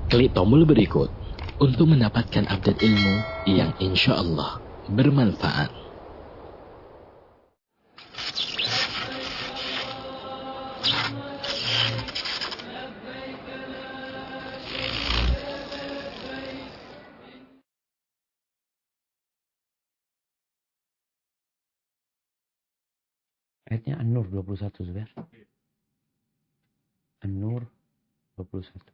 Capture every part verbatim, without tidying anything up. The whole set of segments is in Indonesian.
Klik tombol berikut untuk mendapatkan update ilmu yang insya Allah bermanfaat. Ayatnya An-Nur dua puluh satu, Zubair. An-Nur dua puluh satu.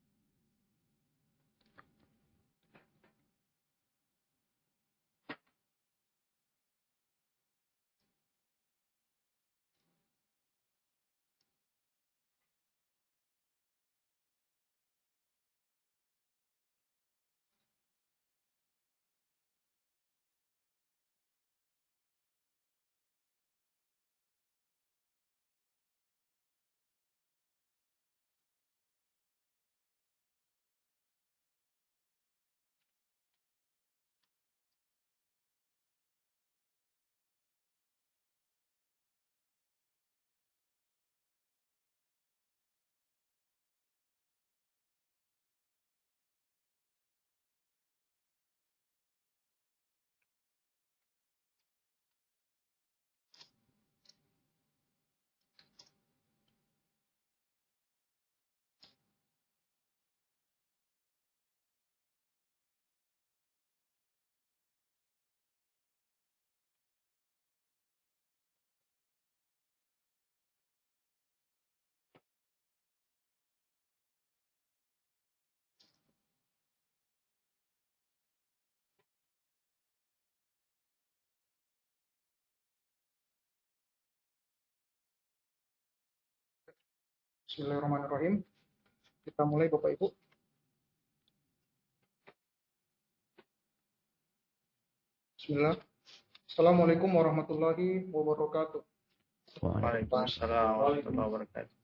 Bismillahirrahmanirrahim. Kita mulai Bapak Ibu. Bismillah. Assalamualaikum warahmatullahi wabarakatuh. Waalaikumsalam warahmatullahi wabarakatuh.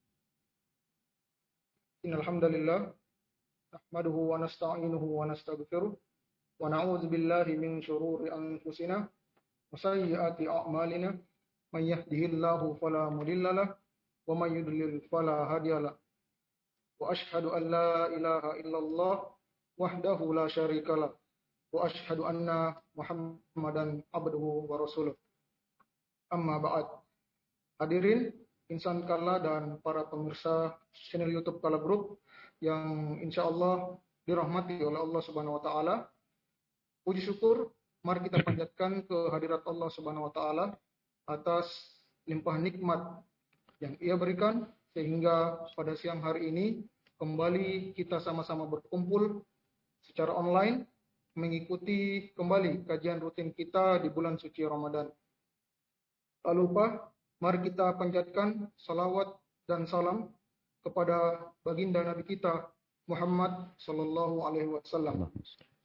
Innal hamdalillah nahmaduhu wa nasta'inuhu wa nastaghfiruh wa na'udzu billahi min shururi anfusina wa sayyiati a'malina. May yahdihillahu fala mudilla lahu wa may yudlil fala hadiyalah. Wa asyhadu an la ilaha illallah wahdahu la syarikalah wa asyhadu anna Muhammadan abduhu wa rasuluh. Amma ba'd. Hadirin insan Kala dan para pemirsa channel YouTube Kala Group yang insya Allah dirahmati oleh Allah Subhanahu Wa Taala. Puji syukur mari kita panjatkan kehadirat Allah Subhanahu Wa Taala atas limpah nikmat yang Ia berikan sehingga pada siang hari ini kembali kita sama-sama berkumpul secara online mengikuti kembali kajian rutin kita di bulan suci Ramadan. Tak lupa, mari kita panjatkan salawat dan salam kepada baginda Nabi kita Muhammad Sallallahu Alaihi Wasallam.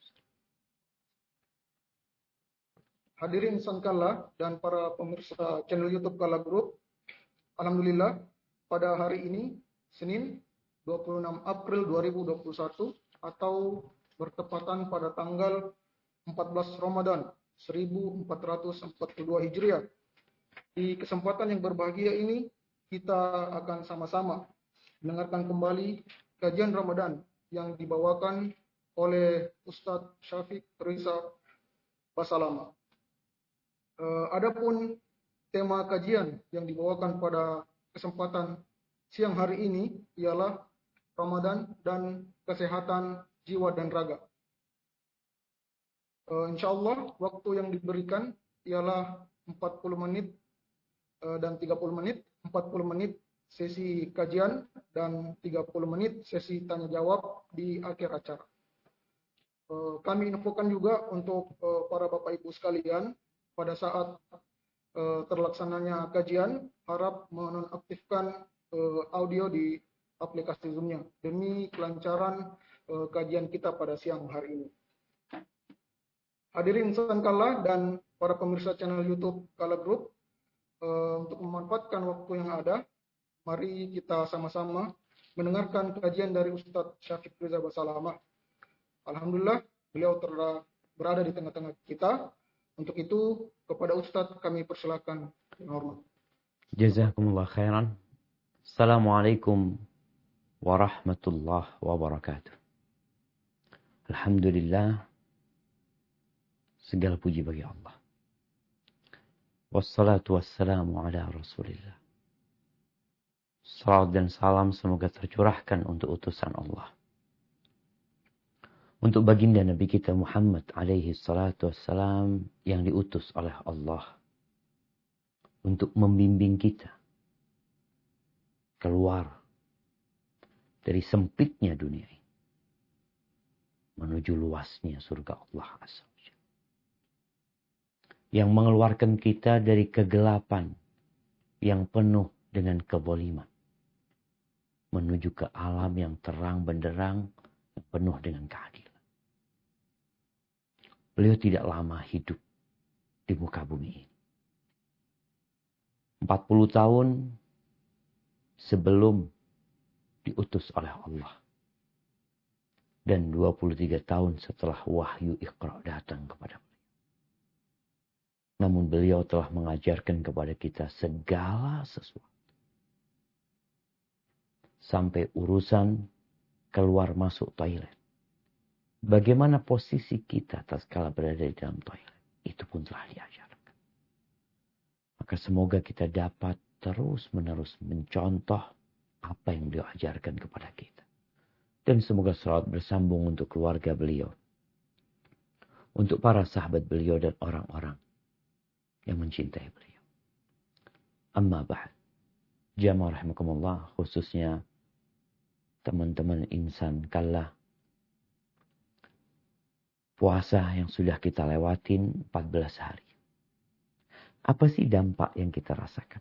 Hadirin Sankala dan para pemirsa channel YouTube Kala Group, alhamdulillah pada hari ini Senin dua puluh enam April dua ribu dua puluh satu atau bertepatan pada tanggal empat belas Ramadan seribu empat ratus empat puluh dua Hijriah. Di kesempatan yang berbahagia ini kita akan sama-sama mendengarkan kembali kajian Ramadan yang dibawakan oleh Ustadz Syafiq Riza Basalama. Uh, adapun tema kajian yang dibawakan pada kesempatan siang hari ini ialah Ramadan dan kesehatan jiwa dan raga. Uh, insya Allah waktu yang diberikan ialah empat puluh menit uh, dan tiga puluh menit. empat puluh menit sesi kajian dan tiga puluh menit sesi tanya jawab di akhir acara. Uh, kami infokan juga untuk uh, para Bapak Ibu sekalian pada saat uh, terlaksananya kajian harap menonaktifkan uh, audio di aplikasi Zoom-nya demi kelancaran uh, kajian kita pada siang hari ini. Hadirin insan Kala dan para pemirsa channel YouTube Kala Group, uh, untuk memanfaatkan waktu yang ada, mari kita sama-sama mendengarkan kajian dari Ustadz Syafiq Riza Basalama. Alhamdulillah, beliau telah berada di tengah-tengah kita. Untuk itu, kepada Ustadz kami persilakan dengan hormat. Jazakumullah khairan. Assalamualaikum warahmatullahi wabarakatuh. Alhamdulillah, segala puji bagi Allah. Wassalatu wassalamu ala Rasulillah. Salawat dan salam semoga tercurahkan untuk utusan Allah, untuk baginda Nabi kita Muhammad alaihi salatu wassalam yang diutus oleh Allah untuk membimbing kita keluar dari sempitnya dunia ini menuju luasnya surga Allah Azza wa Jalla, yang mengeluarkan kita dari kegelapan yang penuh dengan kezaliman menuju ke alam yang terang benderang yang penuh dengan keadilan. Beliau tidak lama hidup di muka bumi ini. empat puluh tahun sebelum diutus oleh Allah. Dan dua puluh tiga tahun setelah wahyu Iqra datang kepada beliau. Namun beliau telah mengajarkan kepada kita segala sesuatu. Sampai urusan keluar masuk toilet. Bagaimana posisi kita tatkala berada di dalam toilet. Itu pun telah diajarkan. Maka semoga kita dapat terus menerus mencontoh apa yang beliau ajarkan kepada kita. Dan semoga salawat bersambung untuk keluarga beliau. Untuk para sahabat beliau dan orang-orang yang mencintai beliau. Amma ba'd. Jamaah rahimakumullah, khususnya teman-teman insan kallah. Puasa yang sudah kita lewatin empat belas hari. Apa sih dampak yang kita rasakan?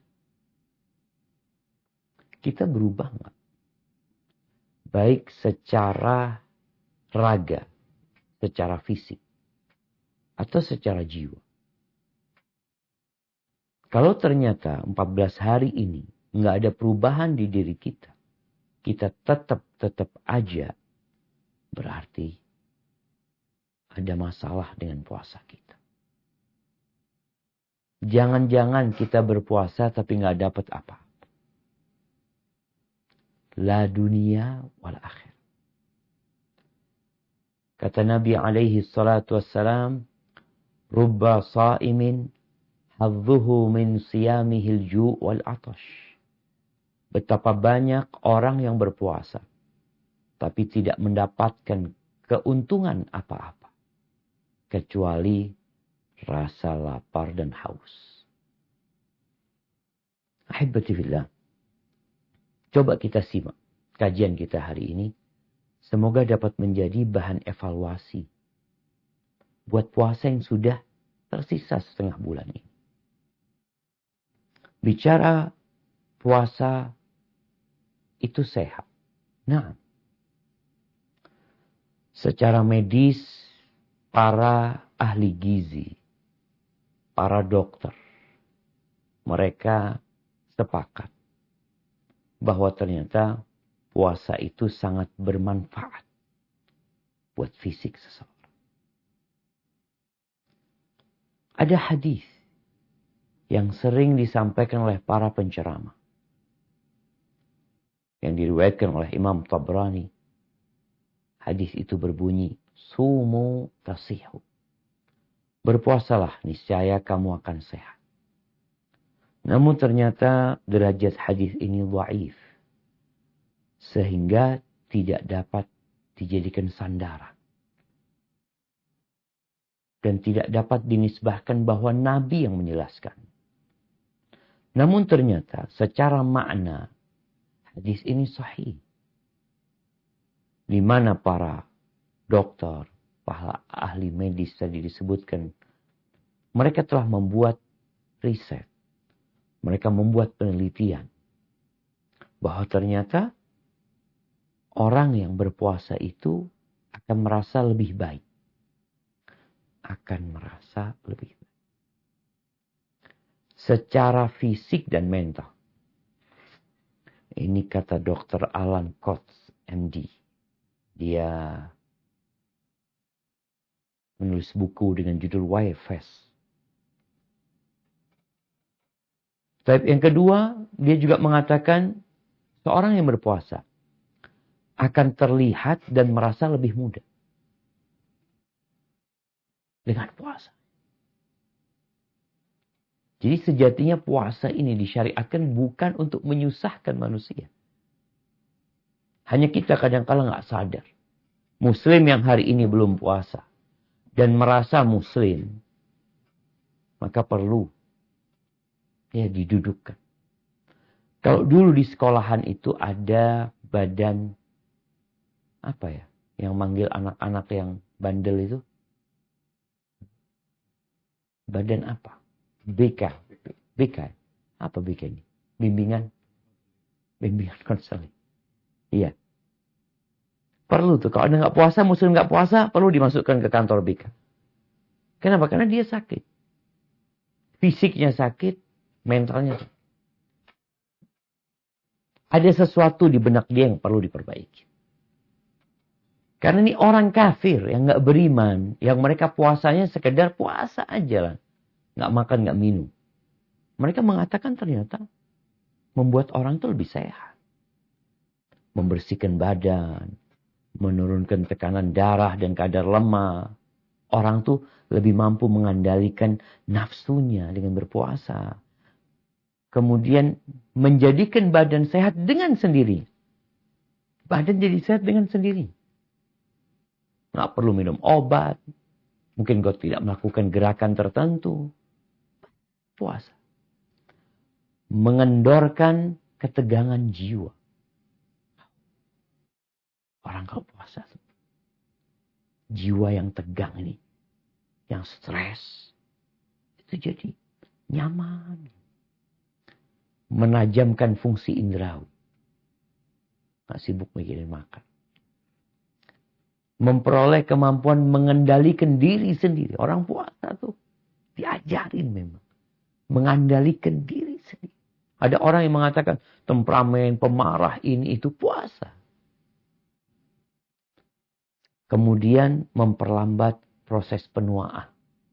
Kita berubah nggak? Baik secara raga, secara fisik, atau secara jiwa. Kalau ternyata empat belas hari ini nggak ada perubahan di diri kita, kita tetap tetap aja berarti ada masalah dengan puasa kita. Jangan-jangan kita berpuasa tapi nggak dapat apa. La dunia wal akhir. Kata Nabi alaihi salatu wassalam, Rubba sa'imin hadzuhu min siyamihil ju' wal atash. Betapa banyak orang yang berpuasa, tapi tidak mendapatkan keuntungan apa-apa. Kecuali rasa lapar dan haus. Ahibati fillah. Coba kita simak kajian kita hari ini. Semoga dapat menjadi bahan evaluasi buat puasa yang sudah tersisa setengah bulan ini. Bicara puasa itu sehat. Nah, secara medis para ahli gizi, para dokter, mereka sepakat bahwa ternyata puasa itu sangat bermanfaat buat fisik seseorang. Ada hadis yang sering disampaikan oleh para penceramah, yang diriwayatkan oleh Imam Tabrani. Hadis itu berbunyi, sumu tasihu. Berpuasalah, niscaya kamu akan sehat. Namun ternyata derajat hadis ini dhaif, sehingga tidak dapat dijadikan sandaran. Dan tidak dapat dinisbahkan bahwa Nabi yang menjelaskan. Namun ternyata secara makna hadis ini sahih. Di mana para dokter, para ahli medis tadi disebutkan, mereka telah membuat riset. Mereka membuat penelitian bahwa ternyata orang yang berpuasa itu akan merasa lebih baik. Akan merasa lebih baik. Secara fisik dan mental. Ini kata dokter Alan Coates, M D. Dia menulis buku dengan judul Why Fast. Tapi yang kedua, dia juga mengatakan seorang yang berpuasa akan terlihat dan merasa lebih mudah. Dengan puasa. Jadi sejatinya puasa ini disyariatkan bukan untuk menyusahkan manusia. Hanya kita kadang-kala nggak sadar. Muslim yang hari ini belum puasa. Dan merasa muslim. Maka perlu. Ya didudukkan. Kalau dulu di sekolahan itu ada badan. Apa ya. Yang manggil anak-anak yang bandel itu. Badan apa? B K. B K. Apa B K ini? Bimbingan. Bimbingan konseling. Iya. Perlu tuh. Kalau Anda nggak puasa, muslim nggak puasa, perlu dimasukkan ke kantor B K. Kenapa? Karena dia sakit. Fisiknya sakit, mentalnya sakit. Ada sesuatu di benak dia yang perlu diperbaiki. Karena ini orang kafir yang nggak beriman, yang mereka puasanya sekedar puasa aja lah. Nggak makan, nggak minum. Mereka mengatakan ternyata membuat orang itu lebih sehat. Membersihkan badan, menurunkan tekanan darah dan kadar lemak. Orang tuh lebih mampu mengendalikan nafsunya dengan berpuasa. Kemudian menjadikan badan sehat dengan sendiri. Badan jadi sehat dengan sendiri. Nggak perlu minum obat. Mungkin kau tidak melakukan gerakan tertentu. Puasa. Mengendorkan ketegangan jiwa. Orang kalau puasa. Jiwa yang tegang ini. Yang stres. Itu jadi nyaman. Menajamkan fungsi indrawi. Nggak sibuk mikirin makan. Memperoleh kemampuan mengendalikan diri sendiri. Orang puasa tuh diajarin memang. Mengendalikan diri sendiri. Ada orang yang mengatakan temperamen, pemarah ini itu puasa. Kemudian memperlambat proses penuaan.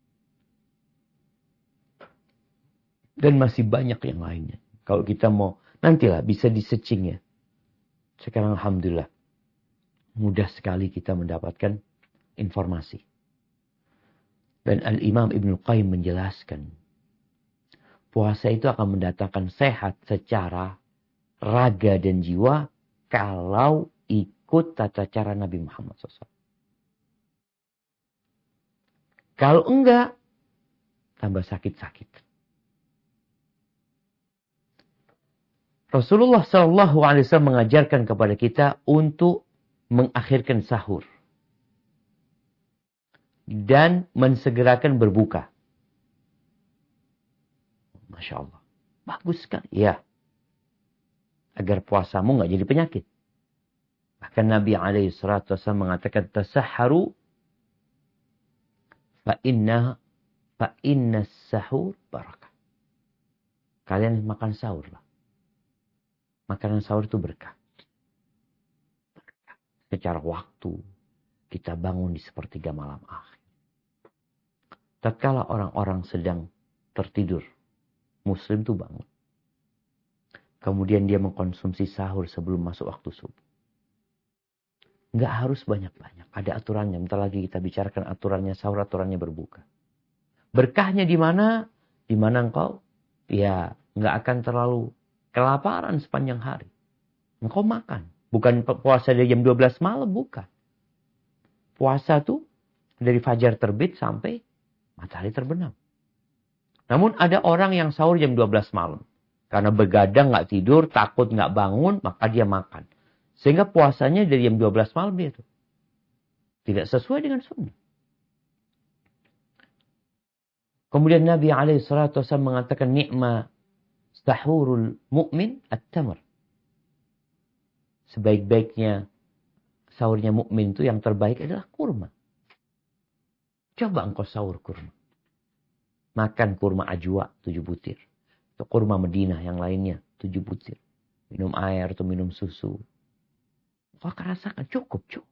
Dan masih banyak yang lainnya. Kalau kita mau, nantilah bisa di-searching ya. Sekarang alhamdulillah. Mudah sekali kita mendapatkan informasi. Dan Al-Imam Ibnu Qayyim menjelaskan. Puasa itu akan mendatangkan sehat secara raga dan jiwa. Kalau ikut tata cara Nabi Muhammad shallallahu alaihi wasallam. Kalau enggak, tambah sakit-sakit. Rasulullah shallallahu alaihi wasallam mengajarkan kepada kita untuk mengakhirkan sahur. Dan mensegerakan berbuka. Masya Allah. Bagus sekali. Ya. Agar puasamu nggak jadi penyakit. Bahkan Nabi alaihi salatu wasallam mengatakan, tasahharu fa inna fa inna sahur barakah. Kalian makan sahur lah. Makanan sahur itu berkah. Berkah. Secara waktu kita bangun di sepertiga malam akhir. Tatkala orang-orang sedang tertidur, Muslim tuh bangun. Kemudian dia mengkonsumsi sahur sebelum masuk waktu subuh. Nggak harus banyak-banyak. Ada aturannya. Bentar lagi kita bicarakan aturannya sahur, aturannya berbuka. Berkahnya di mana? Di mana engkau? Ya, nggak akan terlalu kelaparan sepanjang hari. Engkau makan. Bukan puasa dari jam dua belas malam, bukan. Puasa tuh dari fajar terbit sampai matahari terbenam. Namun ada orang yang sahur jam dua belas malam. Karena begadang, nggak tidur, takut nggak bangun, maka dia makan. Sehingga puasanya dari jam dua belas malam dia tuh. Tidak sesuai dengan sunnah. Kemudian Nabi alaihi salatu wasallam mengatakan ni'ma sahurul mu'min at-tamr. Sebaik-baiknya sahurnya mukmin itu yang terbaik adalah kurma. Coba engkau sahur kurma. Makan kurma ajwa tujuh butir. Atau kurma Madinah yang lainnya tujuh butir. Minum air atau minum susu. Kau akan rasakan cukup, cukup.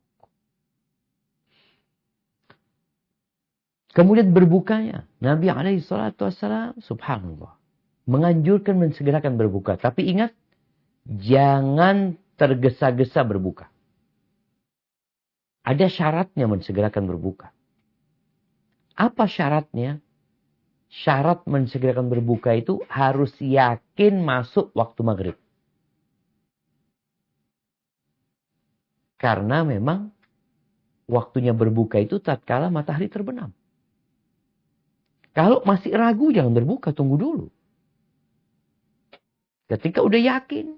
Kemudian berbukanya. Nabi alaihi salatu wassalam, subhanallah, menganjurkan mensegerakan berbuka. Tapi ingat, jangan tergesa-gesa berbuka. ada syaratnya mensegerakan berbuka. Apa syaratnya? Syarat mensegerakan berbuka itu harus yakin masuk waktu maghrib. Karena memang waktunya berbuka itu tatkala matahari terbenam. Kalau masih ragu jangan berbuka, tunggu dulu. Ketika udah yakin.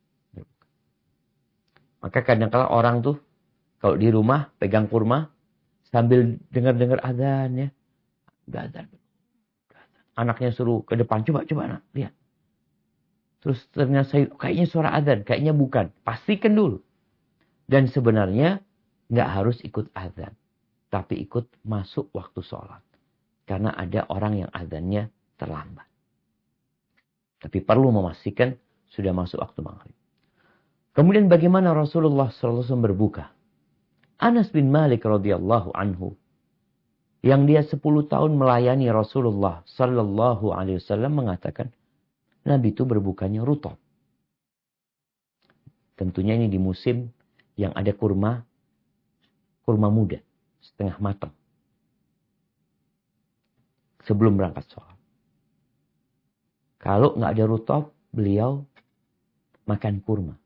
Maka kadang-kala orang tuh kalau di rumah pegang kurma sambil dengar-dengar azan ya. Enggak azan. Anaknya suruh ke depan, coba coba anak, lihat. Terus ternyata saya, kayaknya suara azan, kayaknya bukan. Pastikan dulu. Dan sebenarnya nggak harus ikut azan. Tapi ikut masuk waktu sholat. Karena ada orang yang azannya terlambat. Tapi perlu memastikan sudah masuk waktu maghrib. Kemudian bagaimana Rasulullah shallallahu alaihi wasallam berbuka? Anas bin Malik radhiyallahu anhu. Yang dia sepuluh tahun melayani Rasulullah shallallahu alaihi wasallam mengatakan. Nabi itu berbukanya rutab. Tentunya ini di musim yang ada kurma, kurma muda, setengah matang. Sebelum berangkat sholat. Kalau nggak ada rutab, beliau makan kurma.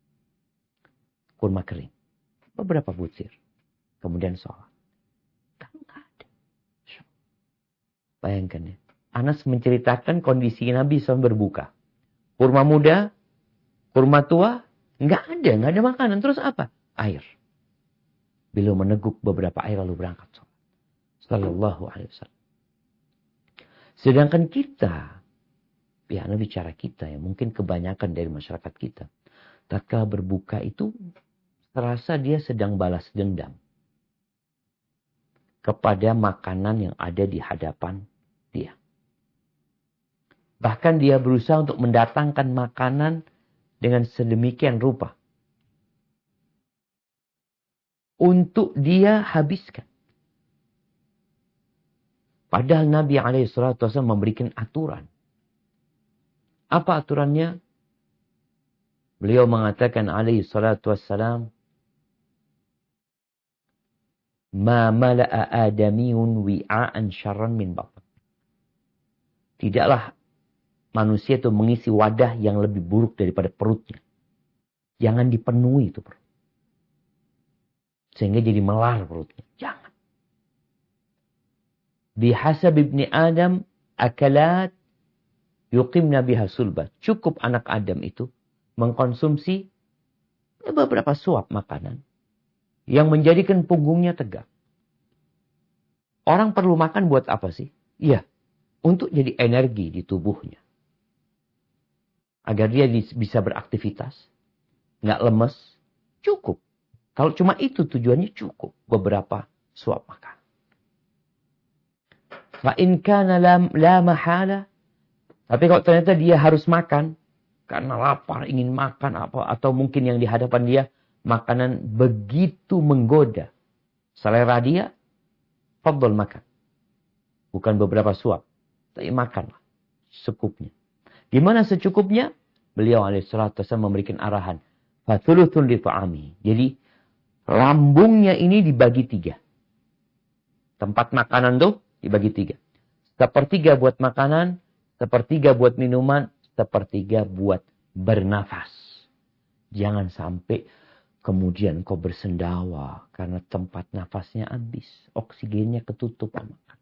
Kurma kering. Beberapa butir. Kemudian sholat. Kalau nggak ada. Bayangkan ya. Anas menceritakan kondisi Nabi shallallahu alaihi wasallam berbuka. Kurma muda, kurma tua, nggak ada, nggak ada makanan. Terus apa? Air. Beliau meneguk beberapa air lalu berangkat sholat. Sallallahu alaihi wasallam. Sedangkan kita, ya Nabi bicara kita ya, mungkin kebanyakan dari masyarakat kita, tatkala berbuka itu terasa dia sedang balas dendam kepada makanan yang ada di hadapan dia. Bahkan dia berusaha untuk mendatangkan makanan dengan sedemikian rupa. Untuk dia habiskan. Padahal Nabi alaihi salatu wasallam memberikan aturan. Apa aturannya? Beliau mengatakan alaihi salatu wassalam. Ma mala'a adamiyun wi'a'an syarran min batn. Tidaklah manusia itu mengisi wadah yang lebih buruk daripada perutnya. Jangan dipenuhi itu perut. Sehingga jadi melar perutnya. Jangan. Bihasab ibni Adam akalat yuqimna biha sulbah. Cukup anak Adam itu mengkonsumsi beberapa suap makanan yang menjadikan punggungnya tegak. Orang perlu makan buat apa sih? Iya, untuk jadi energi di tubuhnya. Agar dia bisa beraktivitas. Nggak lemes. Cukup. Kalau cuma itu tujuannya cukup. Beberapa suap makan. Fa in kana la mahala. Tapi kalau ternyata dia harus makan. Karena lapar, ingin makan apa. Atau mungkin yang di hadapan dia. Makanan begitu menggoda. Selera dia. Fadol makan. Bukan beberapa suap. Tapi makanlah. Secukupnya. Gimana secukupnya? Beliau alaihi salatu wasallam memberikan arahan. Fathuluthun li ta'ami. Jadi lambungnya ini dibagi tiga. Tempat makanan tuh dibagi tiga. Sepertiga buat makanan. Sepertiga buat minuman. Sepertiga buat bernafas. Jangan sampai kemudian kau bersendawa. Karena tempat nafasnya habis. Oksigennya ketutup.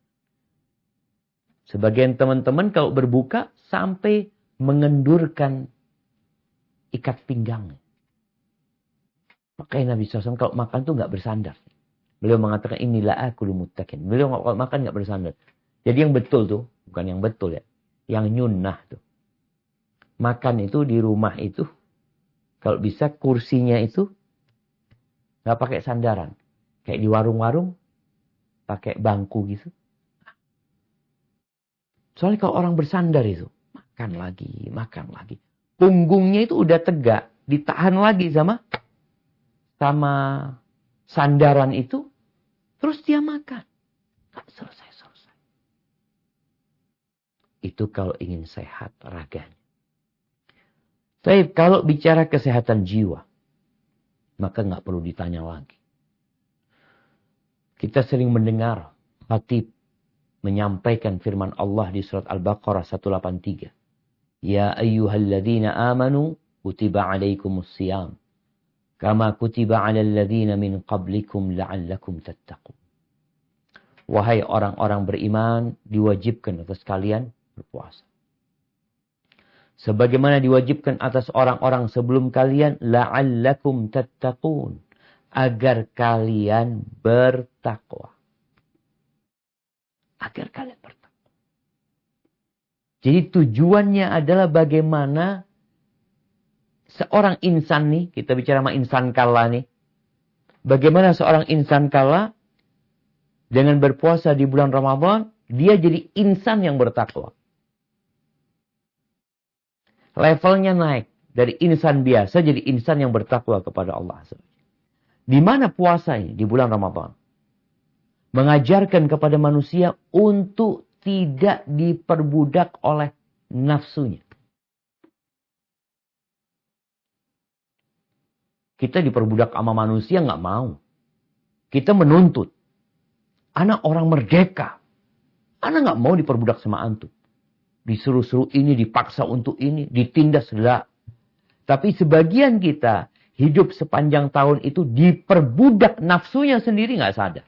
Sebagian teman-teman kalau berbuka sampai mengendurkan ikat pinggang. Makanya Nabi shallallahu alaihi wasallam kalau makan tuh nggak bersandar. Beliau mengatakan inilah akulu muttaqin. Beliau kalau makan nggak bersandar. Jadi yang betul tuh, bukan yang betul ya, yang nyunnah tuh. Makan itu di rumah itu, kalau bisa kursinya itu nggak pakai sandaran, kayak di warung-warung pakai bangku gitu. Soalnya kalau orang bersandar itu, makan lagi, makan lagi. Punggungnya itu udah tegak, ditahan lagi sama sama sandaran itu, terus dia makan. Gak selesai-selesai. Itu kalau ingin sehat raganya. Tapi kalau bicara kesehatan jiwa, maka gak perlu ditanya lagi. Kita sering mendengar khatib menyampaikan firman Allah di surat Al-Baqarah seratus delapan puluh tiga. Ya ayyuhalladzina amanu kutiba alaikumus siyam. Kama kutiba alal ladzina min qablikum la'allakum tattaqun. Wahai orang-orang beriman, diwajibkan atas kalian berpuasa. Sebagaimana diwajibkan atas orang-orang sebelum kalian, la'allakum tattaqun. Agar kalian bertakwa. Agar kalian bertakwa. Jadi tujuannya adalah bagaimana seorang insan nih, kita bicara sama insan kala nih. Bagaimana seorang insan kala dengan berpuasa di bulan Ramadan, dia jadi insan yang bertakwa. Levelnya naik. Dari insan biasa jadi insan yang bertakwa kepada Allah. Di mana puasa ini? Di bulan Ramadan. Mengajarkan kepada manusia untuk tidak diperbudak oleh nafsunya. Kita diperbudak sama manusia nggak mau. Kita menuntut. Anak orang merdeka. Anak nggak mau diperbudak sama antum. Disuruh-suruh ini, dipaksa untuk ini, ditindas. Lah. Tapi sebagian kita hidup sepanjang tahun itu diperbudak nafsunya sendiri nggak sadar.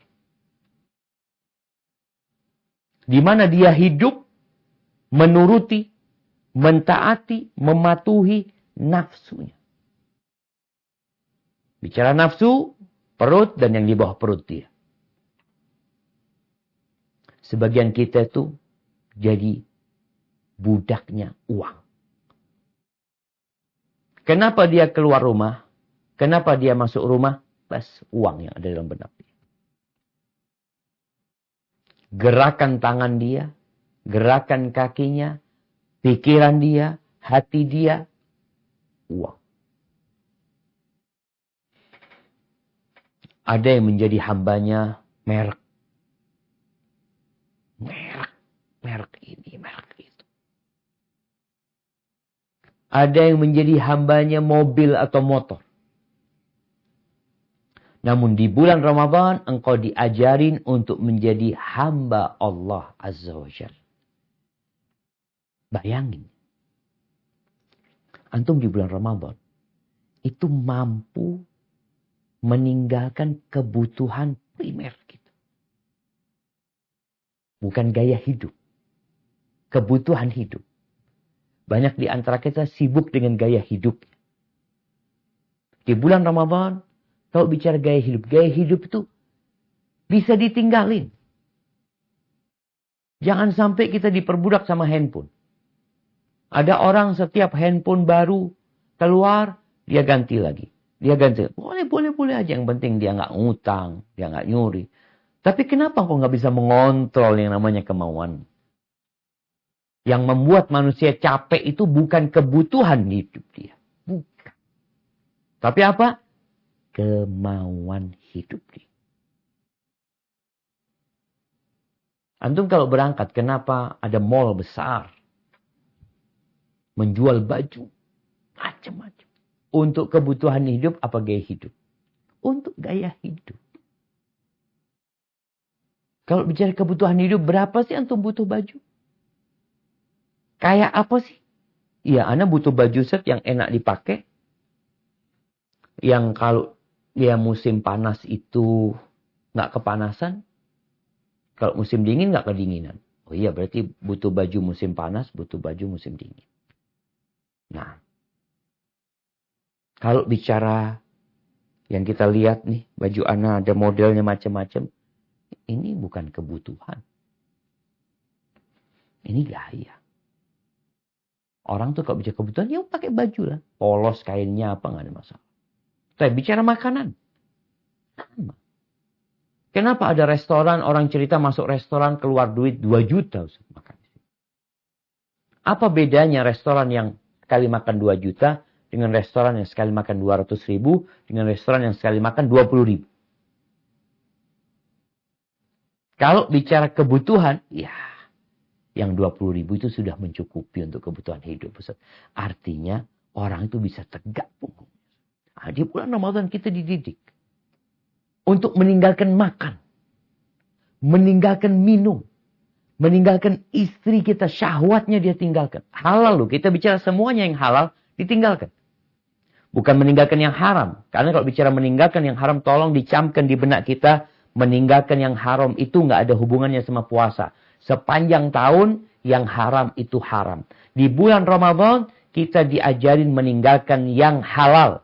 Di mana dia hidup menuruti, mentaati, mematuhi nafsunya. Bicara nafsu, perut dan yang di bawah perut dia. Sebagian kita itu jadi budaknya uang. Kenapa dia keluar rumah? Kenapa dia masuk rumah? Pas uang yang ada dalam benak dia. Gerakan tangan dia, gerakan kakinya, pikiran dia, hati dia, uang. Ada yang menjadi hambanya merek. Merek, merek ini, merek itu. Ada yang menjadi hambanya mobil atau motor. Namun di bulan Ramadan engkau diajarin untuk menjadi hamba Allah Azza wa Jalla. Bayangin. Antum di bulan Ramadan itu mampu meninggalkan kebutuhan primer kita. Bukan gaya hidup. Kebutuhan hidup. Banyak di antara kita sibuk dengan gaya hidup. Di bulan Ramadan, kalau bicara gaya hidup, gaya hidup itu bisa ditinggalin. Jangan sampai kita diperbudak sama handphone. Ada orang setiap handphone baru keluar, dia ganti lagi. Dia ganti. Boleh, boleh, boleh aja. Yang penting dia nggak ngutang, dia nggak nyuri. Tapi kenapa kok nggak bisa mengontrol yang namanya kemauan? Yang membuat manusia capek itu bukan kebutuhan hidup dia. Bukan. Tapi apa? Kemauan hidup dia. Antum kalau berangkat, kenapa ada mall besar? Menjual baju. Macam-macam. Untuk kebutuhan hidup apa gaya hidup? Untuk gaya hidup. Kalau bicara kebutuhan hidup, berapa sih antum butuh baju? Kayak apa sih? Ya, Anda butuh baju set yang enak dipakai. Yang kalau dia musim panas itu nggak kepanasan. Kalau musim dingin nggak kedinginan. Oh iya, berarti butuh baju musim panas, butuh baju musim dingin. Nah, kalau bicara yang kita lihat nih, baju Ana ada modelnya macam-macam. Ini bukan kebutuhan. Ini gaya. Orang tuh kalau bicara kebutuhan, ya pakai baju lah. Polos kainnya apa, nggak ada masalah. Tapi bicara makanan. Sama. Kenapa ada restoran, orang cerita masuk restoran keluar duit dua juta Ustaz, makan. Apa bedanya restoran yang sekali makan dua juta dengan restoran yang sekali makan dua ratus ribu dengan restoran yang sekali makan dua puluh ribu? Kalau bicara kebutuhan, ya yang dua puluh ribu itu sudah mencukupi untuk kebutuhan hidup. Ustaz. Artinya orang itu bisa tegak punggung. Nah, di bulan Ramadan kita dididik untuk meninggalkan makan. meninggalkan minum, meninggalkan istri kita, syahwatnya dia tinggalkan. Halal loh, kita bicara semuanya yang halal ditinggalkan. Bukan meninggalkan yang haram. Karena kalau bicara meninggalkan yang haram, tolong dicamkan di benak kita, meninggalkan yang haram itu nggak ada hubungannya sama puasa. Sepanjang tahun, yang haram itu haram. Di bulan Ramadan, kita diajarin meninggalkan yang halal.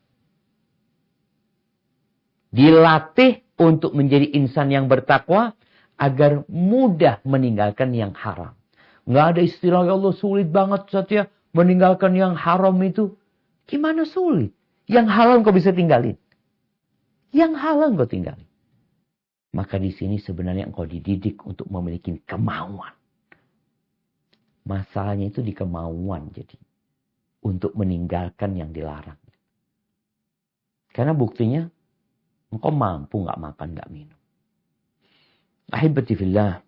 Dilatih untuk menjadi insan yang bertakwa, agar mudah meninggalkan yang haram. Nggak ada istilah, ya Allah sulit banget Satya meninggalkan yang haram itu. Gimana sulit? Yang halal kau bisa tinggalin. Yang halal kau tinggalin. Maka di sini sebenarnya engkau dididik untuk memiliki kemauan. Masalahnya itu di kemauan jadi. Untuk meninggalkan yang dilarang. Karena buktinya, engkau mampu nggak makan, nggak minum. Ahibati fillah.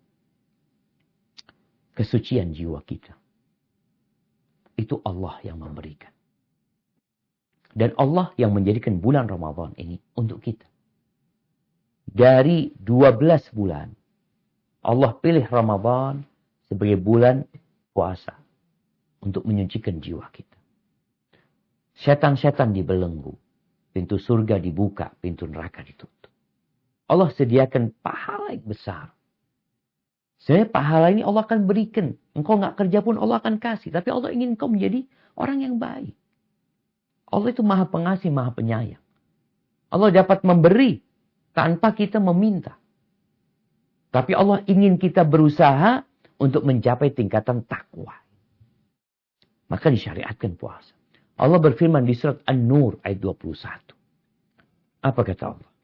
Kesucian jiwa kita. Itu Allah yang memberikan. Dan Allah yang menjadikan bulan Ramadan ini untuk kita. Dari dua belas bulan, Allah pilih Ramadan sebagai bulan puasa untuk menyucikan jiwa kita. Setan-setan dibelenggu, pintu surga dibuka, pintu neraka ditutup. Allah sediakan pahala yang besar. Sebenarnya pahala ini Allah akan berikan. Engkau nggak kerja pun Allah akan kasih. Tapi Allah ingin engkau menjadi orang yang baik. Allah itu maha pengasih, maha penyayang. Allah dapat memberi tanpa kita meminta. Tapi Allah ingin kita berusaha untuk mencapai tingkatan takwa. Maka disyariatkan puasa. Allah berfirman di surat An-Nur ayat dua puluh satu. Apa kata Allah?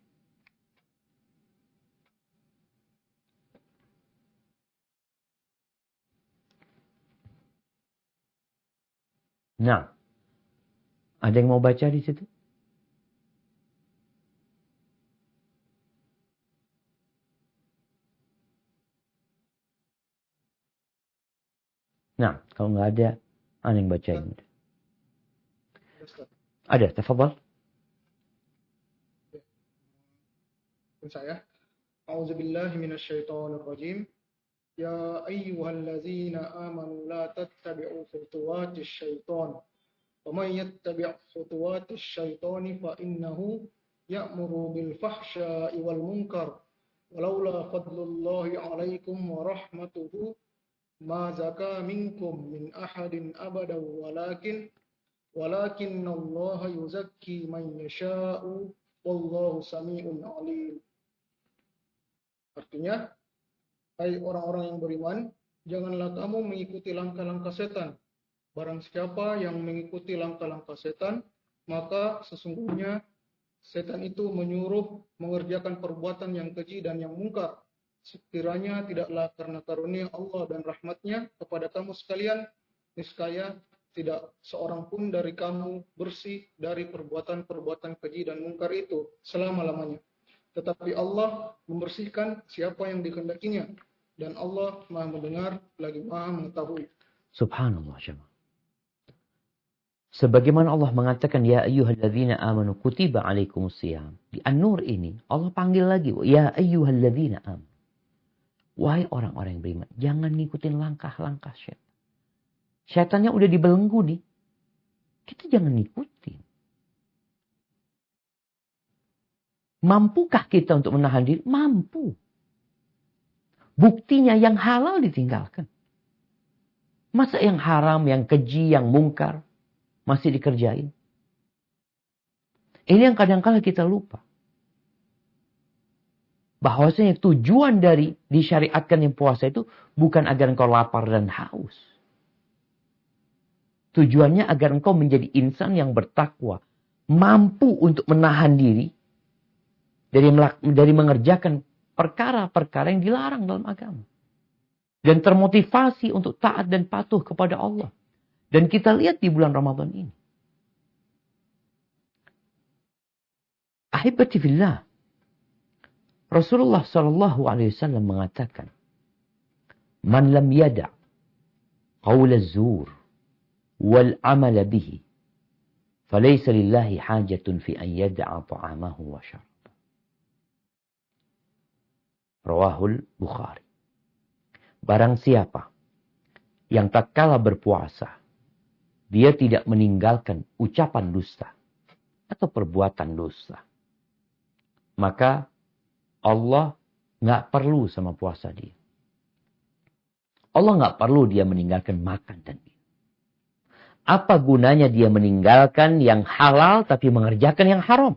Nah, ada yang mau baca di situ? Nah, kalau nggak ada, ada yang bacain. Ada, tafadhal. Saya. A'udzubillahi minasyaitonir rajim. Ya ayyuhallazina amanu la tattabi'u khutuwatis syaitan. Wa may yattabi' khutuwatis syaitani fa innahu ya'muru bil fahsya'i wal munkar. Walaula fadlullahi 'alaikum wa rahmatuhu ma zaka minkum min ahadin abada walakin walakin Allah yuzakki man yasha'u wallahu sami'un alim. Artinya, hai orang-orang yang beriman, janganlah kamu mengikuti langkah-langkah setan. Barang siapa yang mengikuti langkah-langkah setan, maka sesungguhnya setan itu menyuruh mengerjakan perbuatan yang keji dan yang mungkar. Sekiranya tidaklah karena karunia Allah dan rahmatnya kepada kamu sekalian, niscaya tidak seorang pun dari kamu bersih dari perbuatan-perbuatan keji dan mungkar itu selama-lamanya. Tetapi Allah membersihkan siapa yang dikehendakinya. Dan Allah maha mendengar lagi maha mengetahui. Subhanallah jemaah. Sebagaimana Allah mengatakan, ya ayyuhalladzina amanu kutiba alaikumusiyam. Di An-Nur ini Allah panggil lagi, ya ayyuhalladzina amanu. Wahai orang-orang yang beriman, jangan ngikutin langkah-langkah syaitan. Syaitannya udah dibelenggu nih. Kita jangan ngikutin. Mampukah kita untuk menahan diri? Mampu. Buktinya yang halal ditinggalkan. Masa yang haram, yang keji, yang mungkar masih dikerjain? Ini yang kadang-kala kita lupa. Bahwasanya tujuan dari disyariatkan yang puasa itu bukan agar engkau lapar dan haus. Tujuannya agar engkau menjadi insan yang bertakwa. Mampu untuk menahan diri dari, dari mengerjakan perkara-perkara yang dilarang dalam agama. Dan termotivasi untuk taat dan patuh kepada Allah. Dan kita lihat di bulan Ramadan ini. Ahibati fillah. Rasulullah sallallahu alaihi wasallam mengatakan, "Man lam yada' qaul az-zur wal 'amal bihi, falaysa lillahi hajatun fi an yada'a ta'amahu wa syarabahu." Rawahul Bukhari. Barang siapa yang tatkala berpuasa, dia tidak meninggalkan ucapan dusta atau perbuatan dusta, maka Allah nggak perlu sama puasa dia. Allah nggak perlu dia meninggalkan makan dan minum. Apa gunanya dia meninggalkan yang halal tapi mengerjakan yang haram?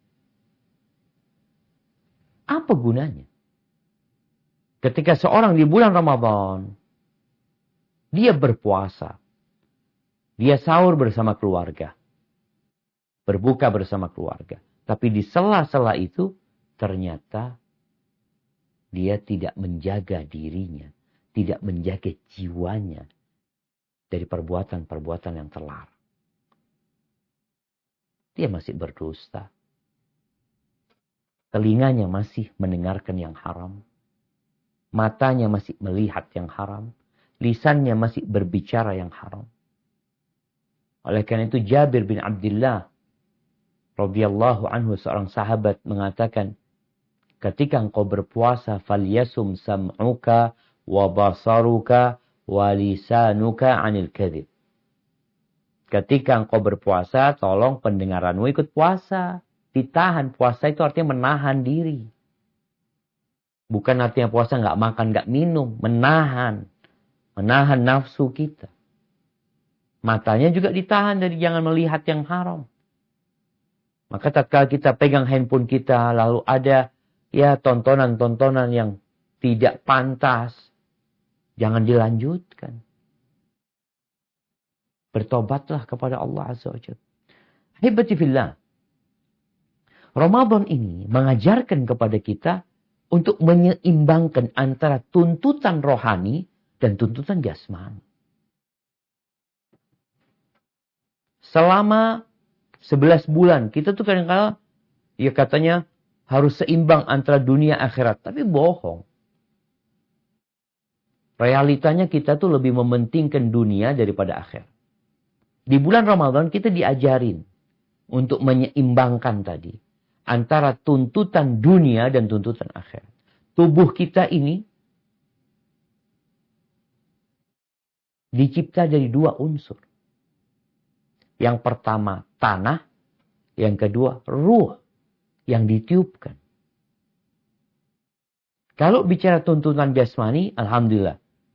Apa gunanya? Ketika seorang di bulan Ramadan, dia berpuasa, dia sahur bersama keluarga, berbuka bersama keluarga. Tapi di sela-sela itu, ternyata dia tidak menjaga dirinya, tidak menjaga jiwanya dari perbuatan-perbuatan yang terlarang. Dia masih berdusta. Telinganya masih mendengarkan yang haram. Matanya masih melihat yang haram. Lisannya masih berbicara yang haram. Oleh karena itu Jabir bin Abdullah radhiyallahu anhu, seorang sahabat, mengatakan, ketika engkau berpuasa, falyasum sam'uka wa basaruka wa lisanuka 'anil kadzib. Ketika engkau berpuasa, tolong pendengaranmu ikut puasa. Ditahan. Puasa itu artinya menahan diri. Bukan artinya puasa nggak makan, nggak minum. Menahan. Menahan nafsu kita. Matanya juga ditahan dari jangan melihat yang haram. Maka tatkala kita pegang handphone kita, lalu ada ya tontonan-tontonan yang tidak pantas, jangan dilanjutkan. Bertobatlah kepada Allah Azza wa Jalla. Hibati fillah. Ramadan ini mengajarkan kepada kita untuk menyeimbangkan antara tuntutan rohani dan tuntutan jasmani. Selama sebelas bulan, kita tuh kadang-kadang, ya katanya harus seimbang antara dunia akhirat. Tapi bohong. Realitanya kita tuh lebih mementingkan dunia daripada akhirat. Di bulan Ramadan kita diajarin untuk menyeimbangkan tadi antara tuntutan dunia dan tuntutan akhirat. Tubuh kita ini dicipta dari dua unsur. Yang pertama tanah, yang kedua ruh yang ditiupkan. Kalau bicara tuntutan jasmani, alhamdulillah.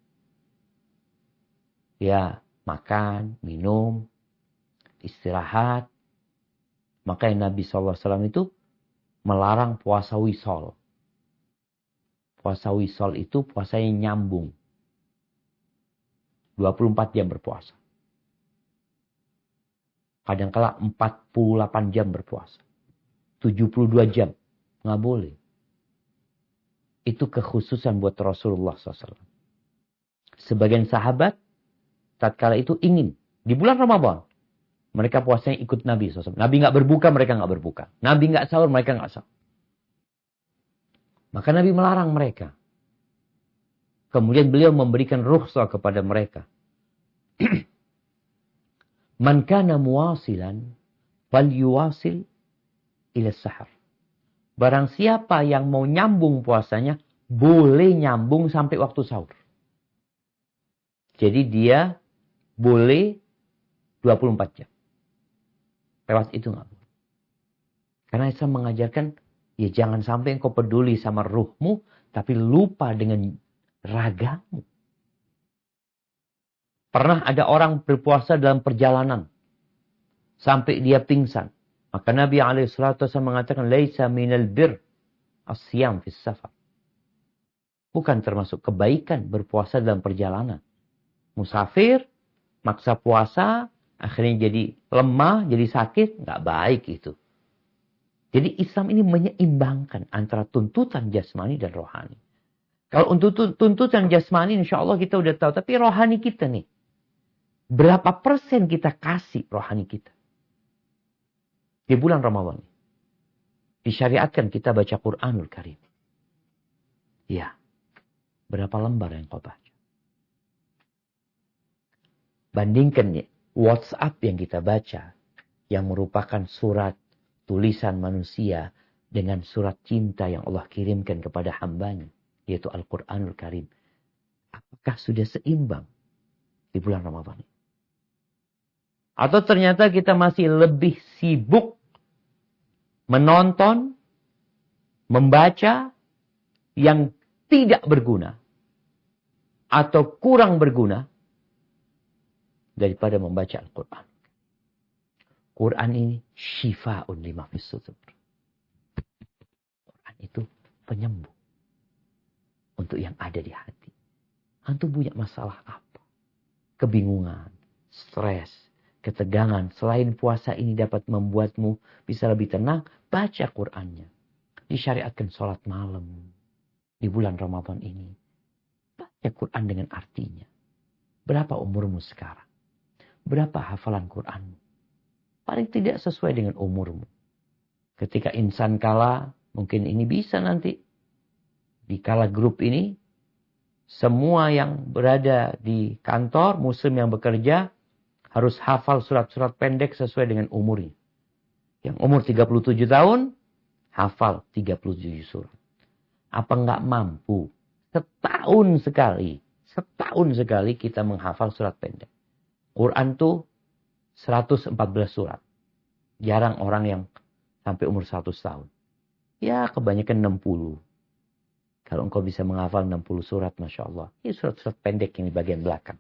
Ya, makan, minum, istirahat. Makanya Nabi shallallahu alaihi wasallam itu melarang puasa wisol. Puasa wisol itu puasanya nyambung. dua puluh empat jam berpuasa. Kadang-kala empat puluh delapan jam berpuasa. tujuh puluh dua jam. Nggak boleh. Itu kekhususan buat Rasulullah shallallahu alaihi wasallam. Sebagian sahabat, tatkala itu ingin. Di bulan Ramadan. Mereka puasanya ikut Nabi shallallahu alaihi wasallam. Nabi nggak berbuka, mereka nggak berbuka. Nabi nggak sahur, mereka nggak sahur. Maka Nabi melarang mereka. Kemudian beliau memberikan rukhsah kepada mereka. Man kana muwasilan fal yuwasil ila sahar. Barang siapa yang mau nyambung puasanya, boleh nyambung sampai waktu sahur. Jadi dia boleh dua puluh empat jam. Lewat itu nggak boleh. Karena Islam mengajarkan, ya jangan sampai engkau peduli sama ruhmu, tapi lupa dengan ragamu. Pernah ada orang berpuasa dalam perjalanan. Sampai dia pingsan. Maka Nabi alaihi salatu wasallam mengatakan, Laisa minal bir asyam fis safar. Bukan termasuk kebaikan berpuasa dalam perjalanan. Musafir, maksa puasa, akhirnya jadi lemah, jadi sakit, nggak baik itu. Jadi Islam ini menyeimbangkan antara tuntutan jasmani dan rohani. Kalau untuk tuntutan jasmani, insya Allah kita udah tahu. Tapi rohani kita nih, berapa persen kita kasih rohani kita? Di bulan Ramadan ini, disyariatkan kita baca Quranul Karim. Ya, berapa lembar yang kau baca? Bandingkan nih, WhatsApp yang kita baca, yang merupakan surat tulisan manusia dengan surat cinta yang Allah kirimkan kepada hambanya, yaitu Al-Quranul Karim. Apakah sudah seimbang di bulan Ramadan ini? Atau ternyata kita masih lebih sibuk menonton, membaca yang tidak berguna atau kurang berguna daripada membaca Al-Quran. Quran ini syifa'un lima fis sudur. Quran itu penyembuh untuk yang ada di hati. Antum punya masalah apa? Kebingungan, stres, ketegangan. Selain puasa ini dapat membuatmu bisa lebih tenang, baca Qurannya. Disyariatkan sholat malam di bulan Ramadan ini. Baca Quran dengan artinya. Berapa umurmu sekarang? Berapa hafalan Quranmu? Paling tidak sesuai dengan umurmu. Ketika insan kala, mungkin ini bisa nanti. Di kala grup ini, semua yang berada di kantor, muslim yang bekerja, harus hafal surat-surat pendek sesuai dengan umurnya. Yang umur tiga puluh tujuh tahun, hafal tiga puluh tujuh surat. Apa enggak mampu? Setahun sekali, setahun sekali kita menghafal surat pendek. Quran tuh seratus empat belas surat. Jarang orang yang sampai umur seratus tahun. Ya kebanyakan enam puluh. Kalau engkau bisa menghafal enam puluh surat, Masya Allah. Ini surat-surat pendek yang di bagian belakang.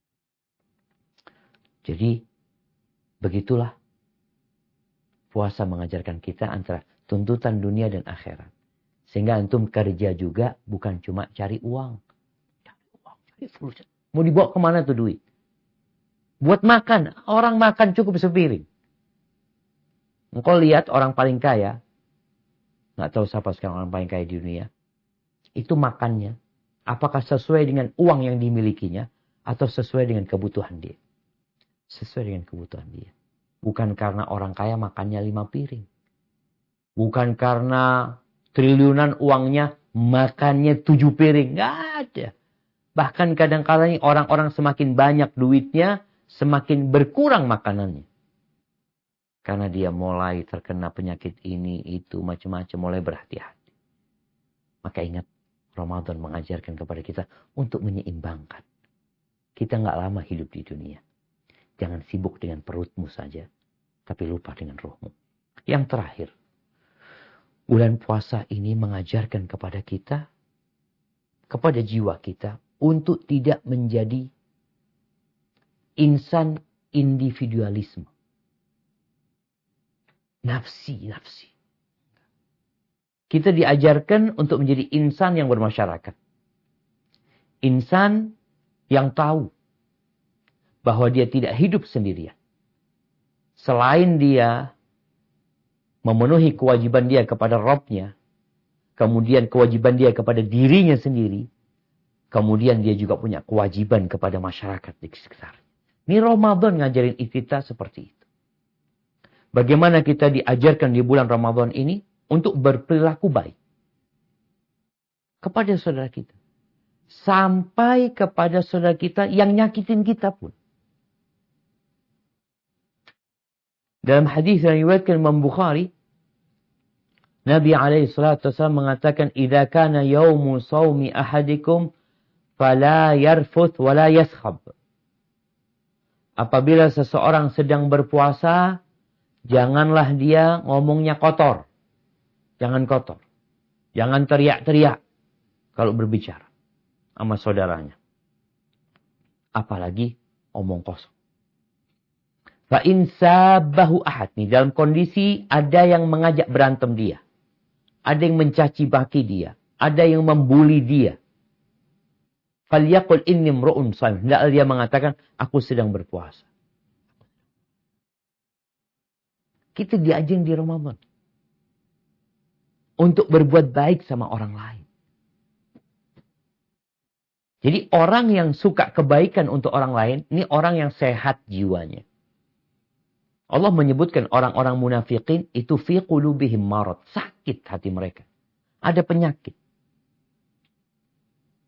Jadi, begitulah puasa mengajarkan kita antara tuntutan dunia dan akhirat. Sehingga antum kerja juga bukan cuma cari uang. Cari uang, cari fulus. Mau dibawa kemana tuh duit? Buat makan. Orang makan cukup sepiring. Engkau lihat orang paling kaya. Nggak tahu siapa sekarang orang paling kaya di dunia. Itu makannya. Apakah sesuai dengan uang yang dimilikinya. Atau sesuai dengan kebutuhan dia. Sesuai dengan kebutuhan dia. Bukan karena orang kaya makannya lima piring. Bukan karena triliunan uangnya makannya tujuh piring. Nggak ada. Bahkan kadang-kadang orang-orang semakin banyak duitnya. Semakin berkurang makanannya. Karena dia mulai terkena penyakit ini, itu, macam-macam. Mulai berhati-hati. Maka ingat, Ramadan mengajarkan kepada kita untuk menyeimbangkan. Kita nggak lama hidup di dunia. Jangan sibuk dengan perutmu saja. Tapi lupa dengan rohmu. Yang terakhir. Bulan puasa ini mengajarkan kepada kita. Kepada jiwa kita. Untuk tidak menjadi insan individualisme. Nafsi-nafsi. Kita diajarkan untuk menjadi insan yang bermasyarakat. Insan yang tahu bahwa dia tidak hidup sendirian. Selain dia memenuhi kewajiban dia kepada Rabb-nya, kemudian kewajiban dia kepada dirinya sendiri, kemudian dia juga punya kewajiban kepada masyarakat di sekitar. Ini Ramadan ngajarin kita seperti itu. Bagaimana kita diajarkan di bulan Ramadan ini untuk berperilaku baik kepada saudara kita. Sampai kepada saudara kita yang nyakitin kita pun. Dalam hadis yang diriwayatkan Imam Bukhari, Nabi alaihi salatu wasallam mengatakan, "Idza kana yaumu shaumi ahadikum fala yarfuth wala yaskhab." Apabila seseorang sedang berpuasa, janganlah dia ngomongnya kotor. Jangan kotor. Jangan teriak-teriak kalau berbicara sama saudaranya. Apalagi omong kosong. Fa in sabahu ahad. Nih, dalam kondisi ada yang mengajak berantem dia. Ada yang mencaci maki dia. Ada yang membuli dia. Falyaqul inni mru'un shaim. Hendaklah dia mengatakan, aku sedang berpuasa. Kita diajarkan di Ramadan untuk berbuat baik sama orang lain. Jadi orang yang suka kebaikan untuk orang lain, ini orang yang sehat jiwanya. Allah menyebutkan orang-orang munafikin itu fi qulubihim marad, sakit hati mereka. Ada penyakit.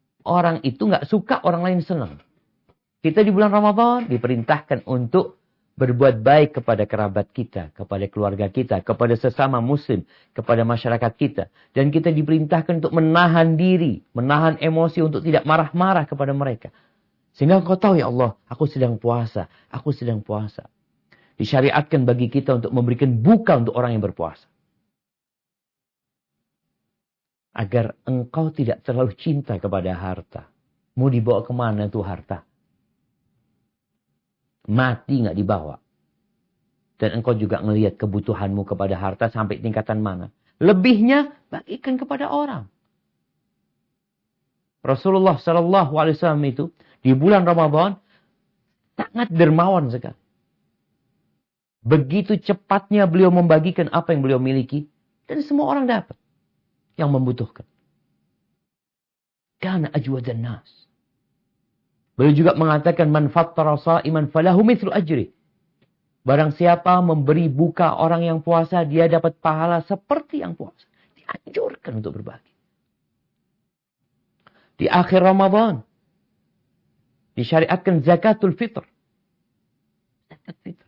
Orang itu nggak suka orang lain senang. Kita di bulan Ramadan diperintahkan untuk berbuat baik kepada kerabat kita, kepada keluarga kita, kepada sesama muslim, kepada masyarakat kita. Dan kita diperintahkan untuk menahan diri, menahan emosi untuk tidak marah-marah kepada mereka. Sehingga engkau tahu, ya Allah, aku sedang puasa, aku sedang puasa. Disyariatkan bagi kita untuk memberikan buka untuk orang yang berpuasa. Agar engkau tidak terlalu cinta kepada harta. Mau dibawa kemana tuh harta? Mati nggak dibawa. Dan engkau juga ngelihat kebutuhanmu kepada harta sampai tingkatan mana. Lebihnya bagikan kepada orang. Rasulullah Shallallahu Alaihi Wasallam itu di bulan Ramadan sangat dermawan sekali. Begitu cepatnya beliau membagikan apa yang beliau miliki. Dan semua orang dapat. Yang membutuhkan. Kana ajwadan nas. Beliau juga mengatakan, man fattara sha'iman falahu mithlu ajri. Barang siapa memberi buka orang yang puasa, dia dapat pahala seperti yang puasa. Dianjurkan untuk berbagi. Di akhir Ramadan, disyariatkan zakatul fitr. Zakat fitr.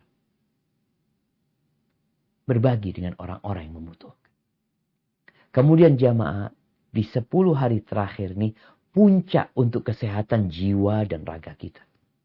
Berbagi dengan orang-orang yang membutuhkan. Kemudian jamaah, di sepuluh hari terakhir ini, puncak untuk kesehatan jiwa dan raga kita.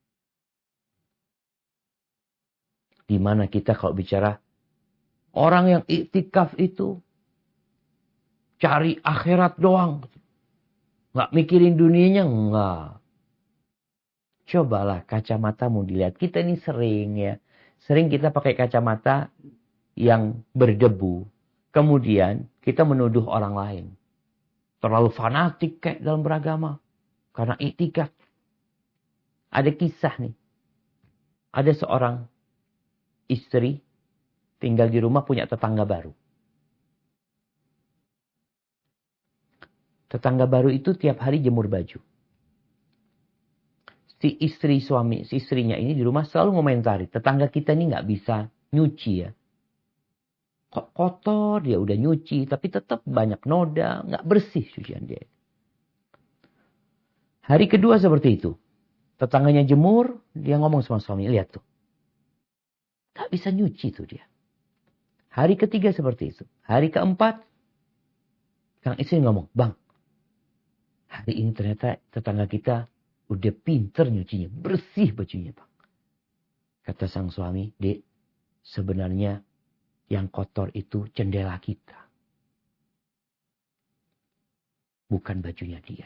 Di mana kita kalau bicara orang yang iktikaf itu cari akhirat doang. Nggak mikirin dunianya, enggak. Cobalah kacamatamu dilihat. Kita ini sering ya. Sering kita pakai kacamata yang berdebu. Kemudian kita menuduh orang lain. Terlalu fanatik kayak dalam beragama. Karena iktikaf. Ada kisah nih. Ada seorang istri tinggal di rumah punya tetangga baru. Tetangga baru itu tiap hari jemur baju. Si istri suami, si istrinya ini di rumah selalu ngomentari. Tetangga kita ini nggak bisa nyuci ya. Kok kotor, dia udah nyuci, tapi tetap banyak noda, nggak bersih cucian dia. Hari kedua seperti itu. Tetangganya jemur, dia ngomong sama suami, lihat tuh. Nggak bisa nyuci tuh dia. Hari ketiga seperti itu. Hari keempat, sang istri ngomong, bang, hari ini ternyata tetangga kita udah pinter nyucinya, bersih bajunya bang. Kata sang suami, dek, sebenarnya yang kotor itu jendela kita. Bukan bajunya dia.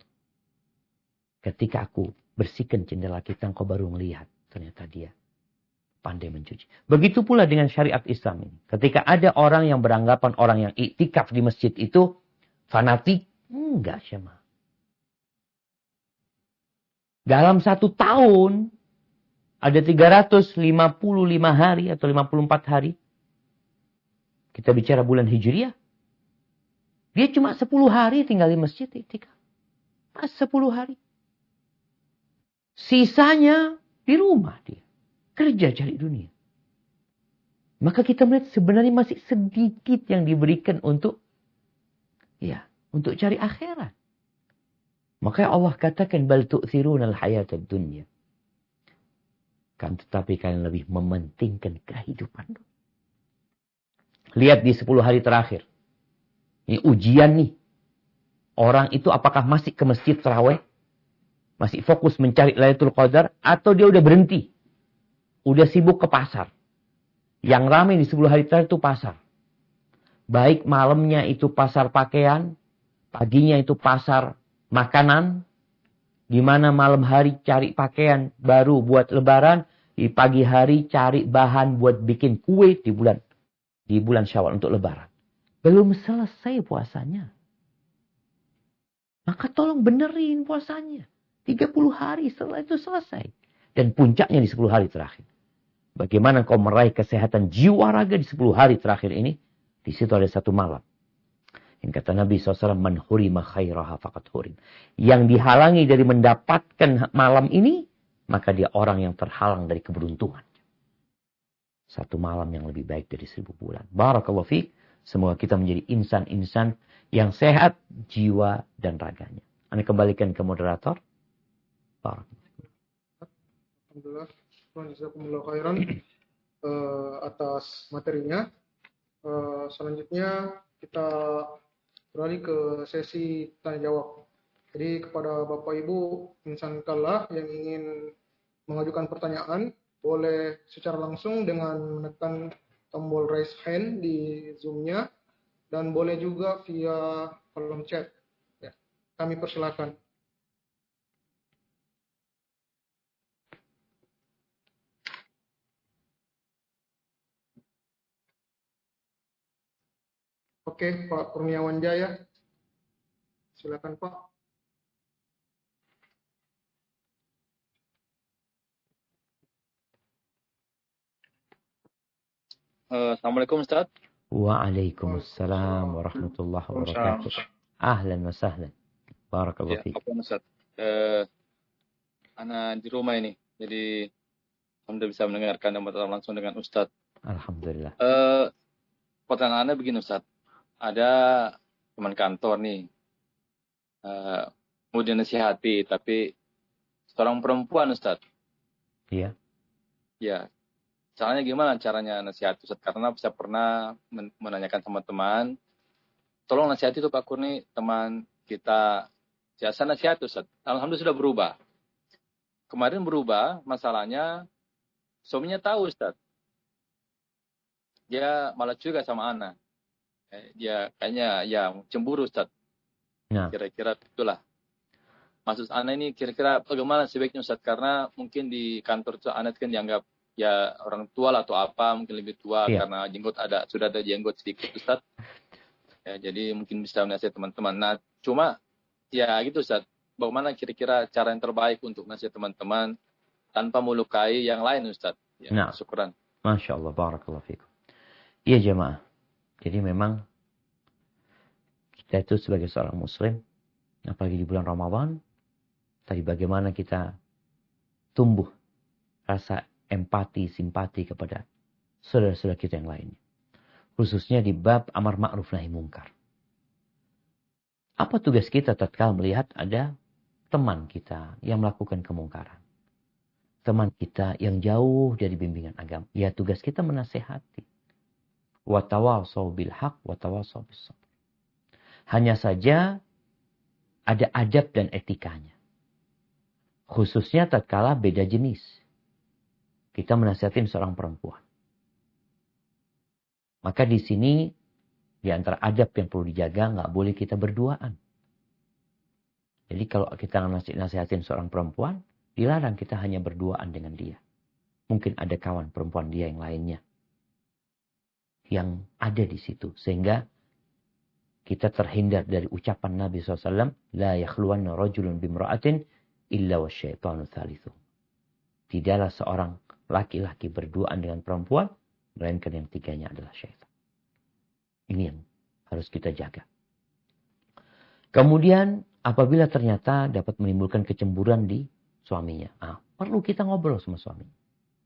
Ketika aku bersihkan jendela kita, engkau baru melihat. Ternyata dia pandai mencuci. Begitu pula dengan syariat Islam ini. Ketika ada orang yang beranggapan orang yang iktikaf di masjid itu fanatik. Enggak, Syama. Dalam satu tahun, ada tiga ratus lima puluh lima hari atau lima puluh empat hari. Kita bicara bulan Hijriah. Dia cuma sepuluh hari tinggal di masjid iktikaf. Pas sepuluh hari. Sisanya di rumah dia. Kerja cari dunia. Maka kita melihat sebenarnya masih sedikit yang diberikan untuk ya, untuk cari akhirat. Maka Allah katakan bal tu'thirunal hayatad dunya. Kan tetapi kalian lebih mementingkan kehidupan. Lihat di sepuluh hari terakhir. Ini ujian nih. Orang itu apakah masih ke masjid tarawih? Masih fokus mencari Lailatul Qadar? Atau dia udah berhenti? Udah sibuk ke pasar? Yang ramai di sepuluh hari terakhir itu pasar. Baik malamnya itu pasar pakaian. Paginya itu pasar makanan. Di mana malam hari cari pakaian baru buat lebaran. Di pagi hari cari bahan buat bikin kue di bulan di bulan Syawal untuk lebaran. Belum selesai puasanya. Maka tolong benerin puasanya. tiga puluh hari setelah itu selesai. Dan puncaknya di sepuluh hari terakhir. Bagaimana kau meraih kesehatan jiwa raga di sepuluh hari terakhir ini? Di situ ada satu malam. Yang kata Nabi shallallahu alaihi wasallam, man hurima khairaha faqad hurim. Yang dihalangi dari mendapatkan malam ini, maka dia orang yang terhalang dari keberuntungan. Satu malam yang lebih baik dari seribu bulan. Barakallahu fiik. Semoga kita menjadi insan-insan yang sehat jiwa dan raganya. Anda kembalikan ke moderator. Barakallahu. Alhamdulillah. Jazakumullah khairan uh, atas materinya. Uh, selanjutnya kita beralih ke sesi tanya jawab. Jadi kepada Bapak Ibu insan kallah yang ingin mengajukan pertanyaan, boleh secara langsung dengan menekan tombol raise hand di Zoom-nya, dan boleh juga via kolom chat. Ya, kami persilakan. Oke, Pak Kurniawan Jaya. Silakan, Pak. Uh, Assalamualaikum Ustaz. Waalaikumsalam warahmatullahi wabarakatuh. Ahlan wa sahlan. Barakallahu Ya, fiik. apa Ustaz? Uh, Ana di rumah ini, jadi Anda bisa mendengarkan dan bertanya langsung dengan Ustaz. Alhamdulillah. Uh, pertanyaan Anda begini Ustaz. Ada teman kantor nih, uh, mau dinasihati, tapi seorang perempuan Ustaz. Iya. Ya, caranya gimana caranya nasihat Ustaz? Karena saya pernah men- menanyakan teman-teman, tolong nasihati itu Pak Kurni, teman kita, jasa nasihat Ustaz. Alhamdulillah sudah berubah. Kemarin berubah, masalahnya suaminya tahu Ustaz. Dia malah juga sama Ana. Dia kayaknya ya cemburu Ustaz. Nah. Kira-kira itulah. Maksud Ana ini kira-kira bagaimana sebaiknya Ustaz? Karena mungkin di kantor itu Ana kan dianggap ya orang tua lah atau apa, mungkin lebih tua Iya. karena jenggot ada, sudah ada jenggot sedikit Ustaz. Ya, jadi mungkin bisa menasihat teman-teman. Nah, cuma ya gitu Ustaz. Bagaimana kira-kira cara yang terbaik untuk nasihat teman-teman tanpa melukai yang lain Ustaz? Ya, nah. syukran. Masya Allah, barakallahu fikum. Iya jemaah. Jadi memang kita itu sebagai seorang muslim, apalagi di bulan Ramadan, tadi bagaimana kita tumbuh rasa empati, simpati kepada saudara-saudara kita yang lainnya. Khususnya di bab amar ma'ruf nahi mungkar. Apa tugas kita tatkala melihat ada teman kita yang melakukan kemungkaran? Teman kita yang jauh dari bimbingan agama. Ya tugas kita menasehati. Wa tawasaw bil haq wa tawasaw bis sabr. Hanya saja ada adab dan etikanya. Khususnya tatkala beda jenis. Kita menasihatin seorang perempuan. Maka di sini di antara adab yang perlu dijaga, nggak boleh kita berduaan. Jadi kalau kita nasihatin seorang perempuan, dilarang kita hanya berduaan dengan dia. Mungkin ada kawan perempuan dia yang lainnya yang ada di situ. Sehingga kita terhindar dari ucapan Nabi shallallahu alaihi wasallam, La yakhluwanna rajulun bimra'atin illa wa syaitanu thalithu. Tidaklah seorang laki-laki berduaan dengan perempuan, melainkan yang tiganya adalah syaitan. Ini yang harus kita jaga. Kemudian apabila ternyata dapat menimbulkan kecemburuan di suaminya, ah, perlu kita ngobrol sama suaminya.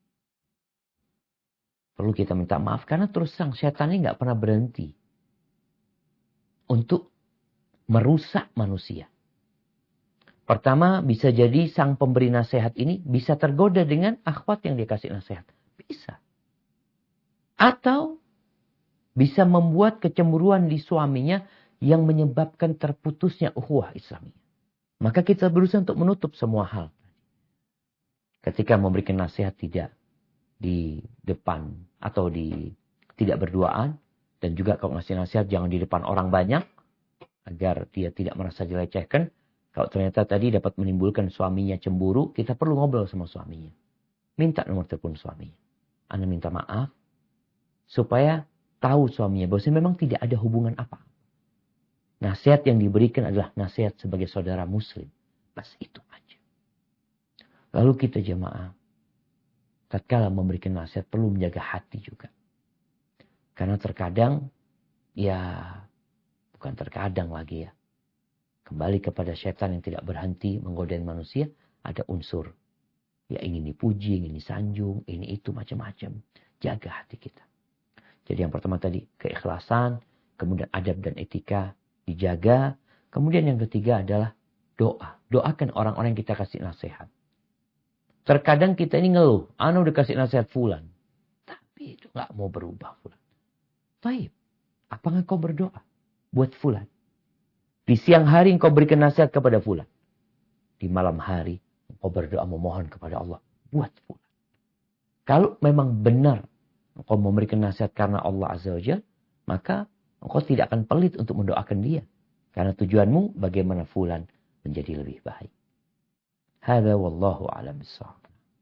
Perlu kita minta maaf karena terus terang setan ini nggak pernah berhenti untuk merusak manusia. Pertama, bisa jadi sang pemberi nasihat ini bisa tergoda dengan akhwat yang dia kasih nasihat. Bisa. Atau bisa membuat kecemburuan di suaminya yang menyebabkan terputusnya ukhuwah Islamiyah. Maka kita berusaha untuk menutup semua hal. Ketika memberikan nasihat tidak di depan atau di tidak berduaan, dan juga kalau ngasih nasihat jangan di depan orang banyak agar dia tidak merasa dilecehkan. Kalau ternyata tadi dapat menimbulkan suaminya cemburu, kita perlu ngobrol sama suaminya. Minta nomor telepon suaminya. Anda minta maaf supaya tahu suaminya bahwa memang tidak ada hubungan apa. Nasihat yang diberikan adalah nasihat sebagai saudara muslim. Bas itu aja. Lalu kita jemaah, tatkala memberikan nasihat perlu menjaga hati juga. Karena terkadang, ya bukan terkadang lagi ya. Kembali kepada syaitan yang tidak berhenti menggodain manusia, ada unsur. Ya ingin dipuji, ingin disanjung, ini itu macam-macam. Jaga hati kita. Jadi yang pertama tadi, keikhlasan, kemudian adab dan etika dijaga. Kemudian yang ketiga adalah doa. Doakan orang-orang yang kita kasih nasihat. Terkadang kita ini ngeluh. Ana udah kasih nasihat fulan. Tapi itu gak mau berubah fulan. Baik. Apakah kau berdoa buat fulan? Di siang hari engkau berikan nasihat kepada fulan. Di malam hari engkau berdoa memohon kepada Allah buat fulan. Kalau memang benar engkau memberikan nasihat karena Allah Azza wa Jalla, maka engkau tidak akan pelit untuk mendoakan dia. Karena tujuanmu bagaimana fulan menjadi lebih baik. Hada wallahu a'lam bishawab.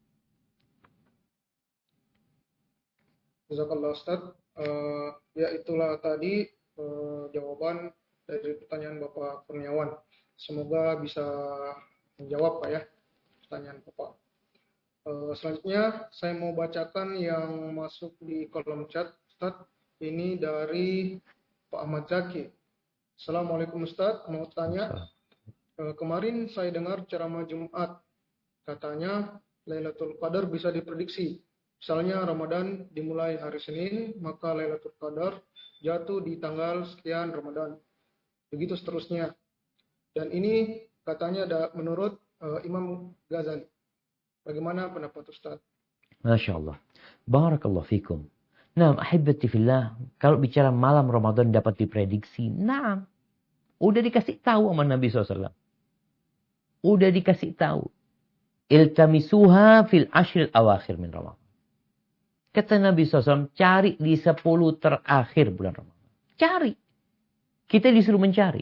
Jazakallah Ustaz. Uh, ya itulah tadi uh, jawaban dari pertanyaan Bapak Kurniawan. Semoga bisa menjawab Pak ya pertanyaan Bapak. Uh, selanjutnya saya mau bacakan yang masuk di kolom chat Ustaz. Ini dari Pak Ahmad Zaki. Assalamualaikum Ustaz, mau tanya. Uh, kemarin saya dengar ceramah Jumat. Katanya Lailatul Qadar bisa diprediksi. Misalnya Ramadan dimulai hari Senin, maka Lailatul Qadar jatuh di tanggal sekian Ramadan. Begitu seterusnya. Dan ini katanya ada menurut uh, Imam Ghazali. Bagaimana pendapat Ustaz? Masya Allah. Barakallahu fikum. Nah, ahibati fillah. Kalau bicara malam Ramadan dapat diprediksi. Nah, udah dikasih tahu sama Nabi shallallahu alaihi wasallam. Udah dikasih tahu. Iltamisuha fil ashril awakhir min Ramadan. Kata Nabi shallallahu alaihi wasallam, cari di sepuluh terakhir bulan Ramadan. Cari. Kita disuruh mencari.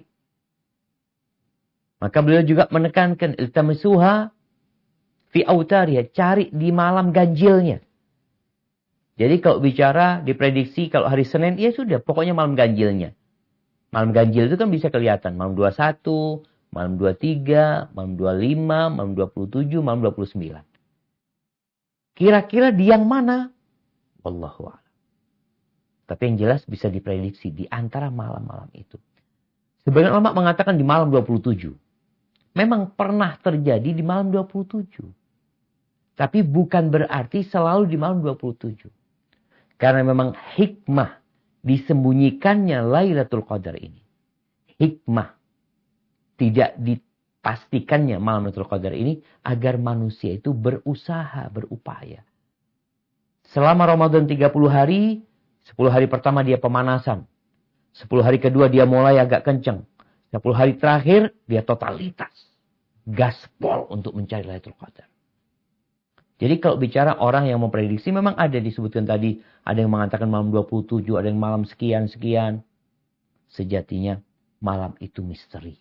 Maka beliau juga menekankan iltamisuha fi autariha. Cari di malam ganjilnya. Jadi kalau bicara diprediksi kalau hari Senin, ya sudah. Pokoknya malam ganjilnya. Malam ganjil itu kan bisa kelihatan. Malam dua puluh satu, malam dua puluh tiga, malam dua puluh lima, malam dua puluh tujuh, malam dua puluh sembilan. Kira-kira di yang mana? Wallahu a'lam. Tapi yang jelas bisa diprediksi di antara malam-malam itu. Sebagian ulama mengatakan di malam dua puluh tujuh. Memang pernah terjadi di malam dua puluh tujuh. Tapi bukan berarti selalu di malam dua puluh tujuh. Karena memang hikmah disembunyikannya Lailatul Qadar ini. Hikmah tidak dipastikannya malam Lailatul Qadar ini agar manusia itu berusaha, berupaya. Selama Ramadan tiga puluh hari, sepuluh hari pertama dia pemanasan. sepuluh hari kedua dia mulai agak kencang. sepuluh hari terakhir dia totalitas. Gaspol untuk mencari Lailatul Qadar. Jadi kalau bicara orang yang memprediksi memang ada disebutkan tadi. Ada yang mengatakan malam dua puluh tujuh, ada yang malam sekian-sekian. Sejatinya malam itu misteri.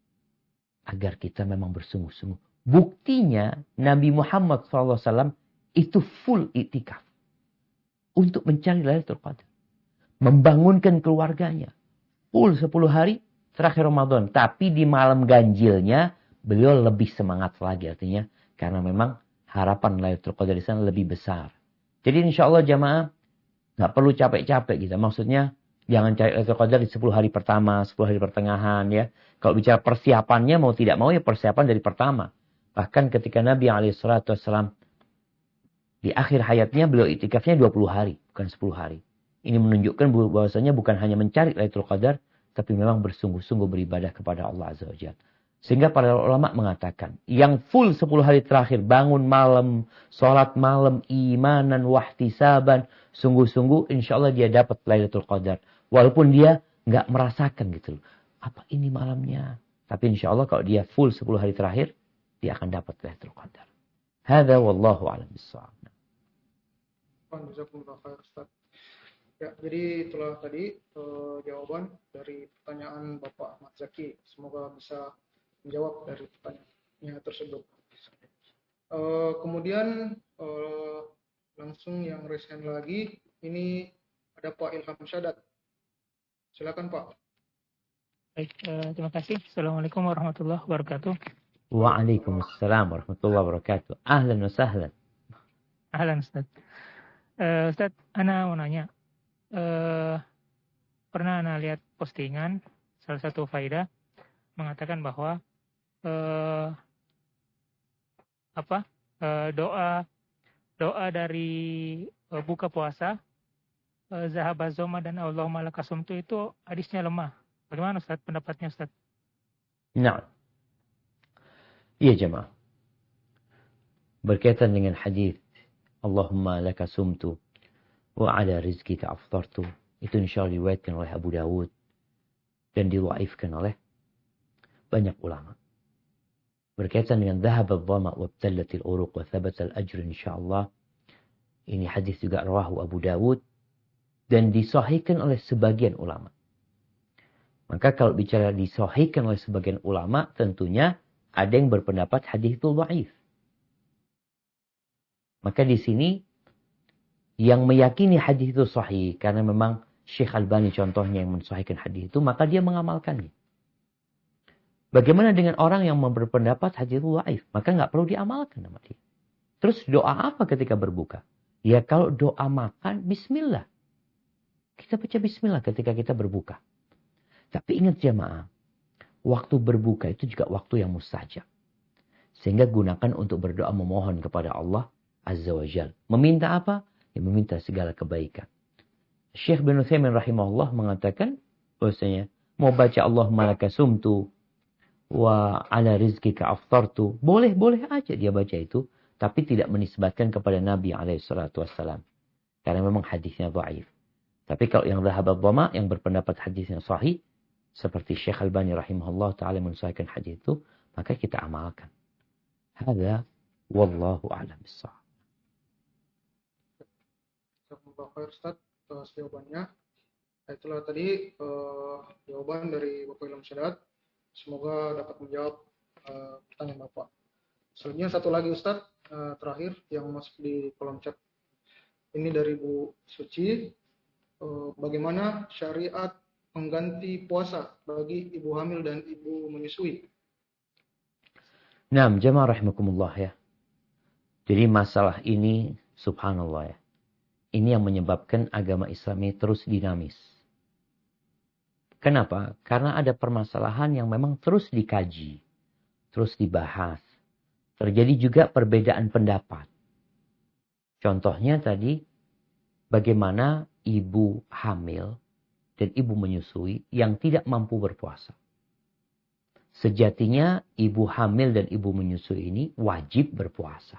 Agar kita memang bersungguh-sungguh. Buktinya Nabi Muhammad shallallahu alaihi wasallam itu full iktikaf. Untuk mencari Lailatul Qadar. Membangunkan keluarganya. Full sepuluh hari terakhir Ramadan. Tapi di malam ganjilnya beliau lebih semangat lagi artinya. Karena memang harapan Lailatul Qadar di sana lebih besar. Jadi insya Allah jamaah nggak perlu capek-capek gitu. Maksudnya jangan cari Lailatul Qadar di sepuluh hari pertama, sepuluh hari pertengahan ya. Kalau bicara persiapannya mau tidak mau ya persiapan dari pertama. Bahkan ketika Nabi alaihi salatu wassalam di akhir hayatnya beliau iktikafnya dua puluh hari, bukan sepuluh hari. Ini menunjukkan bahwasanya bukan hanya mencari Lailatul Qadar, tapi memang bersungguh-sungguh beribadah kepada Allah Azza wa Jalla. Sehingga para ulama mengatakan, yang full sepuluh hari terakhir, bangun malam, sholat malam, imanan, wahtisaban, sungguh-sungguh insya Allah dia dapat Lailatul Qadar. Walaupun dia nggak merasakan gitu loh. Apa ini malamnya? Tapi insya Allah kalau dia full sepuluh hari terakhir, dia akan dapat Lailatul Qadar. Hada wallahu a'lam bishawab. Ya, jadi itulah tadi uh, jawaban dari pertanyaan Bapak Ahmad Zaki. Semoga bisa menjawab dari pertanyaannya tersebut. Uh, kemudian uh, langsung yang raise hand lagi, ini ada Pak Ilham Syadat. Silakan Pak. Baik, uh, terima kasih. Assalamualaikum warahmatullahi wabarakatuh. Waalaikumsalam warahmatullahi wabarakatuh. Ahlan wa sahlan. Ahlan Ustaz. Uh, Ustaz, Ana mau nanya. Uh, pernah Ana lihat postingan salah satu faedah mengatakan bahwa uh, apa uh, doa doa dari uh, buka puasa uh, Zahaba Zoma dan Allahumma lakasumtu itu hadisnya lemah. Bagaimana Ustaz pendapatnya Ustaz? Nah. Iya jemaah. berkaitan dengan hadis Allahumma laka sumtu wa ala rizkika aftartu. Itu insyaallah diriwayatkan oleh Abu Dawud dan diwaifkan oleh banyak ulama. Berkaitan dengan dhahab al-dhama wa btallatil uruq wa thabata al-ajr insyaallah. Ini hadis juga rawahu Abu Dawud dan disahihkan oleh sebagian ulama. Maka kalau bicara disahihkan oleh sebagian ulama, tentunya ada yang berpendapat hadis itu dhaif. Maka di sini yang meyakini hadis itu sahih karena memang Syekh Albani contohnya yang mensahihkan hadis itu, maka dia mengamalkannya. Bagaimana dengan orang yang berpendapat hadis itu dhaif? Maka nggak perlu diamalkan sama dia. Terus doa apa ketika berbuka? Ya kalau doa makan, bismillah. Kita baca bismillah ketika kita berbuka. Tapi ingat jamaah, waktu berbuka itu juga waktu yang mustajab. Sehingga gunakan untuk berdoa memohon kepada Allah Azza wa Jal. Meminta apa? Ya meminta segala kebaikan. Syekh bin Utsaimin rahimahullah mengatakan bahwasanya mau baca Allahumma laka sumtu wa ala rizkika aftartu. Boleh-boleh aja dia baca itu. Tapi tidak menisbatkan kepada Nabi alaihi salatu wassalam. Karena memang hadisnya dhaif. Tapi kalau yang dhahab al-dhama, yang berpendapat hadisnya sahih, seperti Syekh Albani rahimahullah ta'ala mensahihkan hadis itu, maka kita amalkan. Hadza wallahu a'lam bissawab. Jazakumullah khair Ustaz atas jawabannya. Itulah tadi uh, jawaban dari Bapak Ilham Syadat. Semoga dapat menjawab uh, pertanyaan Bapak. Selanjutnya satu lagi Ustaz, uh, terakhir yang masuk di kolom chat. Ini dari Bu Suci. Uh, bagaimana syariat mengganti puasa bagi ibu hamil dan ibu menyusui? Nah, jamaah rahimakumullah ya. Jadi masalah ini subhanallah ya. Ini yang menyebabkan agama Islam ini terus dinamis. Kenapa? Karena ada permasalahan yang memang terus dikaji, terus dibahas. Terjadi juga perbedaan pendapat. Contohnya tadi, bagaimana ibu hamil dan ibu menyusui yang tidak mampu berpuasa. Sejatinya ibu hamil dan ibu menyusui ini wajib berpuasa.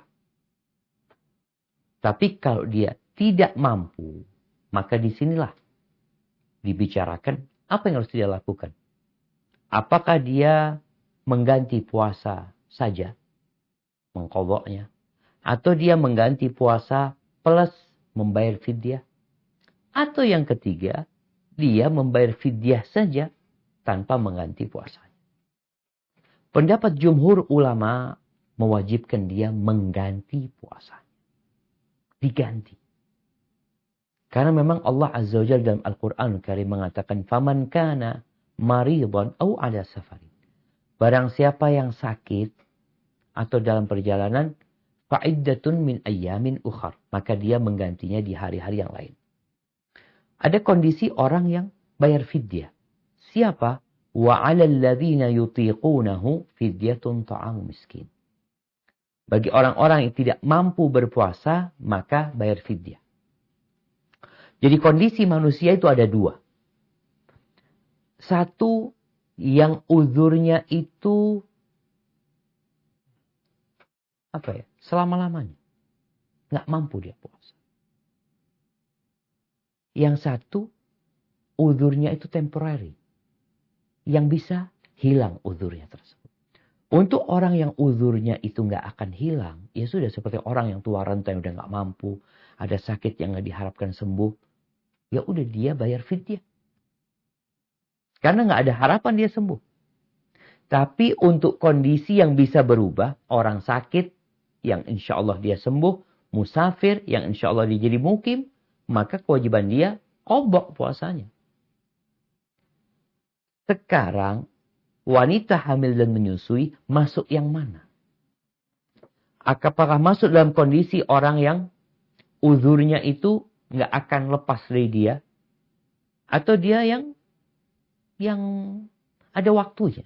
Tapi kalau dia tidak mampu, maka disinilah dibicarakan apa yang harus dia lakukan. Apakah dia mengganti puasa saja, mengqadha'nya, atau dia mengganti puasa plus membayar fidyah, atau yang ketiga, dia membayar fidyah saja tanpa mengganti puasanya. Pendapat jumhur ulama mewajibkan dia mengganti puasanya. Diganti. Karena memang Allah Azza wa Jalla dalam Al-Quran Karim mengatakan, "Faman kana maridan aw ala safarin." Barang siapa yang sakit atau dalam perjalanan, fa'iddatun min ayyamin ukhar. Maka dia menggantinya di hari-hari yang lain. Ada kondisi orang yang bayar fidyah. Siapa? Wa 'alal ladzina yutiqunahu fidyatun ta'amu miskin. Bagi orang-orang yang tidak mampu berpuasa, maka bayar fidyah. Jadi kondisi manusia itu ada dua. Satu, yang uzurnya itu apa ya? Selama-lamanya. Nggak mampu dia puasa. Yang satu, uzurnya itu temporary. Yang bisa hilang uzurnya tersebut. Untuk orang yang uzurnya itu nggak akan hilang, ya sudah seperti orang yang tua renta yang udah nggak mampu, ada sakit yang nggak diharapkan sembuh, ya udah dia bayar fidyah. Karena nggak ada harapan dia sembuh. Tapi untuk kondisi yang bisa berubah, orang sakit yang insya Allah dia sembuh, musafir yang insya Allah dia jadi mukim, maka kewajiban dia qadha puasanya. Sekarang wanita hamil dan menyusui masuk yang mana? Apakah masuk dalam kondisi orang yang uzurnya itu nggak akan lepas dari dia? Atau dia yang yang ada waktunya?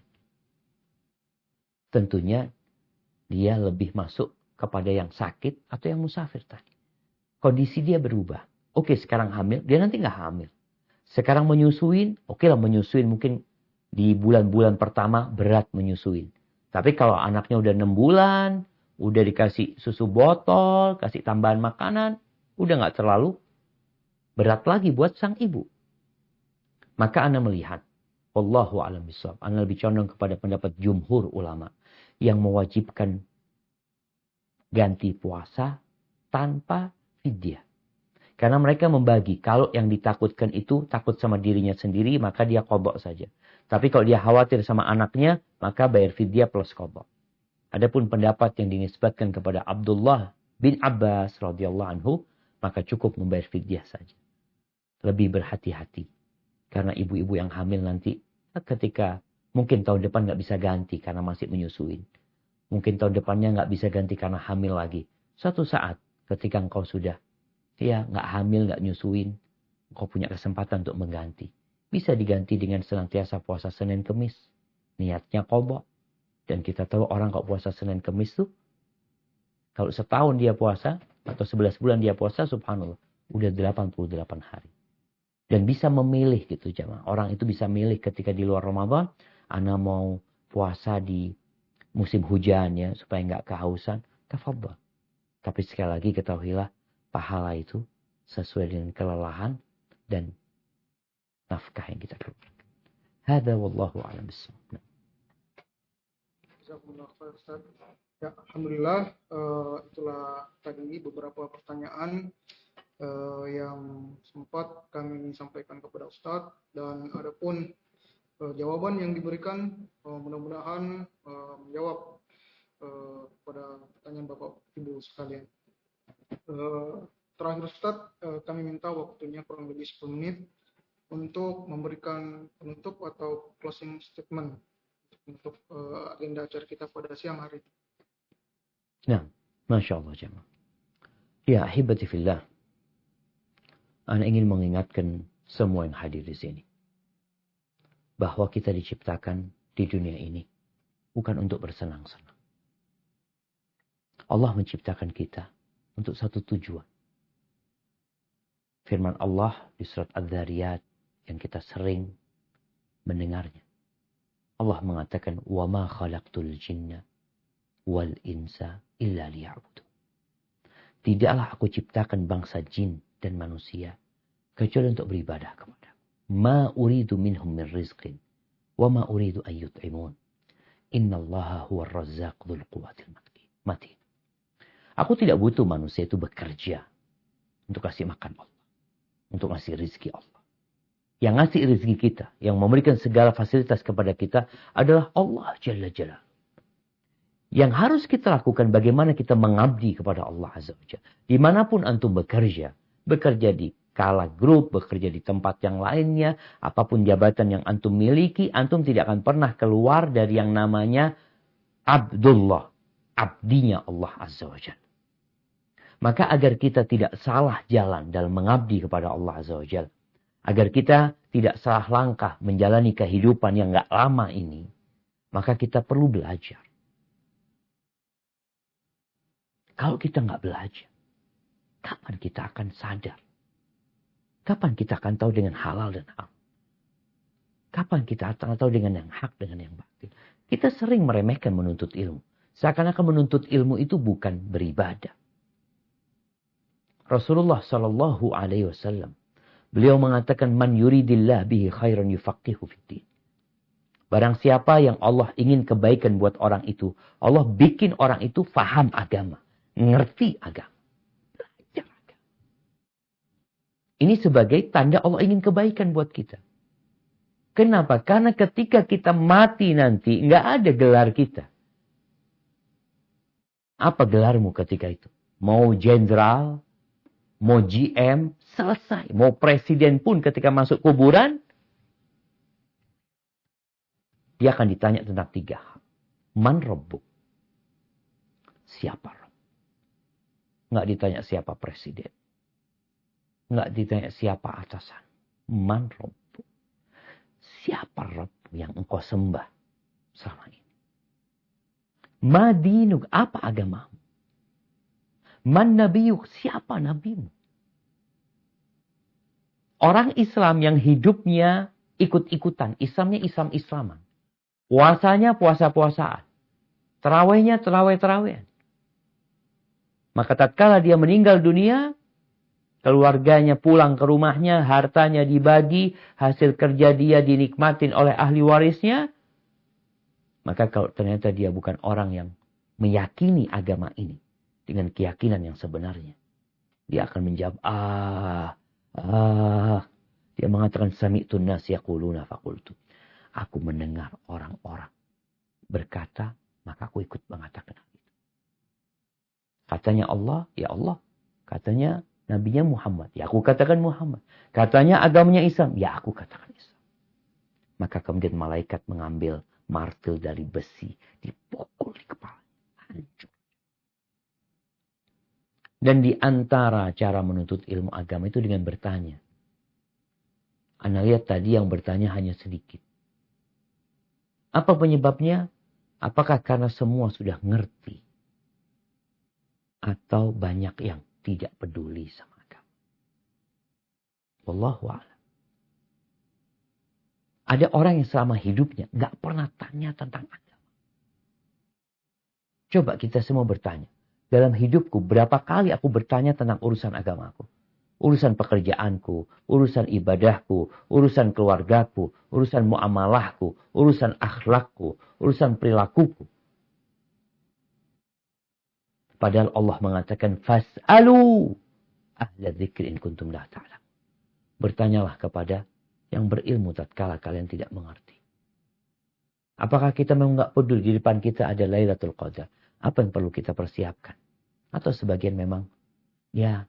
Tentunya dia lebih masuk kepada yang sakit atau yang musafir tadi. Kondisi dia berubah. Oke, sekarang hamil, dia nanti nggak hamil. Sekarang menyusuin, oke lah menyusuin mungkin di bulan-bulan pertama berat menyusuin. Tapi kalau anaknya udah enam bulan, udah dikasih susu botol, kasih tambahan makanan, udah nggak terlalu berat lagi buat sang ibu. Maka ana melihat, wallahu a'lam bishawab, ana lebih condong kepada pendapat jumhur ulama yang mewajibkan ganti puasa tanpa fidyah. Karena mereka membagi, kalau yang ditakutkan itu takut sama dirinya sendiri, maka dia qadha saja. Tapi kalau dia khawatir sama anaknya, maka bayar fidyah plus qadha. Adapun pendapat yang dinisbatkan kepada Abdullah bin Abbas radhiyallahu anhu, maka cukup membayar fidyah saja. Lebih berhati-hati. Karena ibu-ibu yang hamil nanti, ketika mungkin tahun depan nggak bisa ganti karena masih menyusuin. Mungkin tahun depannya nggak bisa ganti karena hamil lagi. Suatu saat ketika engkau sudah ya nggak hamil, nggak nyusuin, engkau punya kesempatan untuk mengganti. Bisa diganti dengan senantiasa puasa Senin Kemis. Niatnya qadha. Dan kita tahu orang kalau puasa Senin Kemis tuh, kalau setahun dia puasa, atau sebelas bulan dia puasa, subhanallah, udah delapan puluh delapan hari. Dan bisa memilih gitu jamaah. Orang itu bisa milih ketika di luar Ramadan, ana mau puasa di musim hujan ya, supaya nggak kehausan, tafadhal. Tapi sekali lagi ketahuilah, pahala itu sesuai dengan kelelahan dan nafkah yang kita keluarkan. Hada wallahu a'lam bishawab. Ya, alhamdulillah, uh, itulah tadi beberapa pertanyaan uh, yang sempat kami sampaikan kepada Ustadz, dan adapun uh, jawaban yang diberikan uh, mudah-mudahan uh, menjawab uh, pada pertanyaan Bapak Ibu sekalian. Uh, terakhir Ustadz, uh, kami minta waktunya kurang lebih sepuluh menit untuk memberikan penutup atau closing statement untuk uh, agenda acara kita pada siang hari. Nah, Masya Allah jemaah. Ya, ahibati fillah. Ana ingin mengingatkan semua yang hadir di sini, bahwa kita diciptakan di dunia ini bukan untuk bersenang-senang. Allah menciptakan kita untuk satu tujuan. Firman Allah di surat Adz-Dzariyat yang kita sering mendengarnya. Allah mengatakan, "Wa ma khalaqtul jinna wal insa illa liya'budun." Tidaklah aku ciptakan bangsa jin dan manusia kecuali untuk beribadah kepada. Ma uridu minhum min rizqin wa ma uridu an yut'imun. Innallaha huwar razzaq dzul quwwatil matin. Aku tidak butuh manusia itu bekerja untuk kasih makan Allah, untuk ngasih rezeki Allah. Yang ngasih rezeki kita, yang memberikan segala fasilitas kepada kita adalah Allah Jalla Jalla. Yang harus kita lakukan bagaimana kita mengabdi kepada Allah Azza wa Jalla. Dimanapun antum bekerja, bekerja di Kala Group, bekerja di tempat yang lainnya, apapun jabatan yang antum miliki, antum tidak akan pernah keluar dari yang namanya Abdullah, abdinya Allah Azza wa Jalla. Maka agar kita tidak salah jalan dalam mengabdi kepada Allah Azza wa Jalla, agar kita tidak salah langkah menjalani kehidupan yang gak lama ini, maka kita perlu belajar. Kalau kita gak belajar, kapan kita akan sadar? Kapan kita akan tahu dengan halal dan haram? Kapan kita akan tahu dengan yang hak dengan yang batil? Kita sering meremehkan menuntut ilmu. Seakan-akan menuntut ilmu itu bukan beribadah. Rasulullah Shallallahu Alaihi Wasallam, beliau mengatakan, "Man yuridillah bihi khairan yufaqihu fiddin." Barang siapa yang Allah ingin kebaikan buat orang itu, Allah bikin orang itu faham agama, ngerti agama, belajar agama. Ini sebagai tanda Allah ingin kebaikan buat kita. Kenapa? Karena ketika kita mati nanti, nggak ada gelar kita. Apa gelarmu ketika itu? Mau jenderal, mau G M, selesai. Mau presiden pun ketika masuk kuburan, dia akan ditanya tentang tiga hal. Man rabbuk? Siapa Rabb? Nggak ditanya siapa presiden. Nggak ditanya siapa atasan. Man rabbuk? Siapa Rabb yang engkau sembah selama ini? Madinuk? Apa agamamu? Man nabiyuk? Siapa nabimu? Orang Islam yang hidupnya ikut-ikutan. Islamnya Islam-Islaman. Puasanya puasa-puasaan. Terawihnya terawih-terawihan. Maka tatkala dia meninggal dunia, keluarganya pulang ke rumahnya, hartanya dibagi, hasil kerja dia dinikmatin oleh ahli warisnya. Maka kalau ternyata dia bukan orang yang meyakini agama ini dengan keyakinan yang sebenarnya, dia akan menjawab, ah, ah. Dia mengatakan, sami'tun nas yaquluna faqultu. Aku mendengar orang-orang berkata, maka aku ikut mengatakan itu. Katanya Allah, ya Allah. Katanya Nabinya Muhammad, ya aku katakan Muhammad. Katanya agamanya Islam, ya aku katakan Islam. Maka kemudian malaikat mengambil martil dari besi, dipukul di kepala. Hancur. Dan di antara cara menuntut ilmu agama itu dengan bertanya. Anda lihat tadi yang bertanya hanya sedikit. Apa penyebabnya? Apakah karena semua sudah ngerti? Atau banyak yang tidak peduli sama agama? Wallahu a'lam. Ada orang yang selama hidupnya gak pernah tanya tentang agama. Coba kita semua bertanya. Dalam hidupku berapa kali aku bertanya tentang urusan agamaku? Urusan pekerjaanku, urusan ibadahku, urusan keluargaku, urusan muamalahku, urusan akhlakku, urusan perilakuku. Padahal Allah mengatakan, fas'alu ahla dzikri in kuntum la ta'lam. Bertanyalah kepada yang berilmu tatkala kalian tidak mengerti. Apakah kita memang enggak peduli di depan kita ada Lailatul Qadar? Apa yang perlu kita persiapkan? Atau sebagian memang, ya,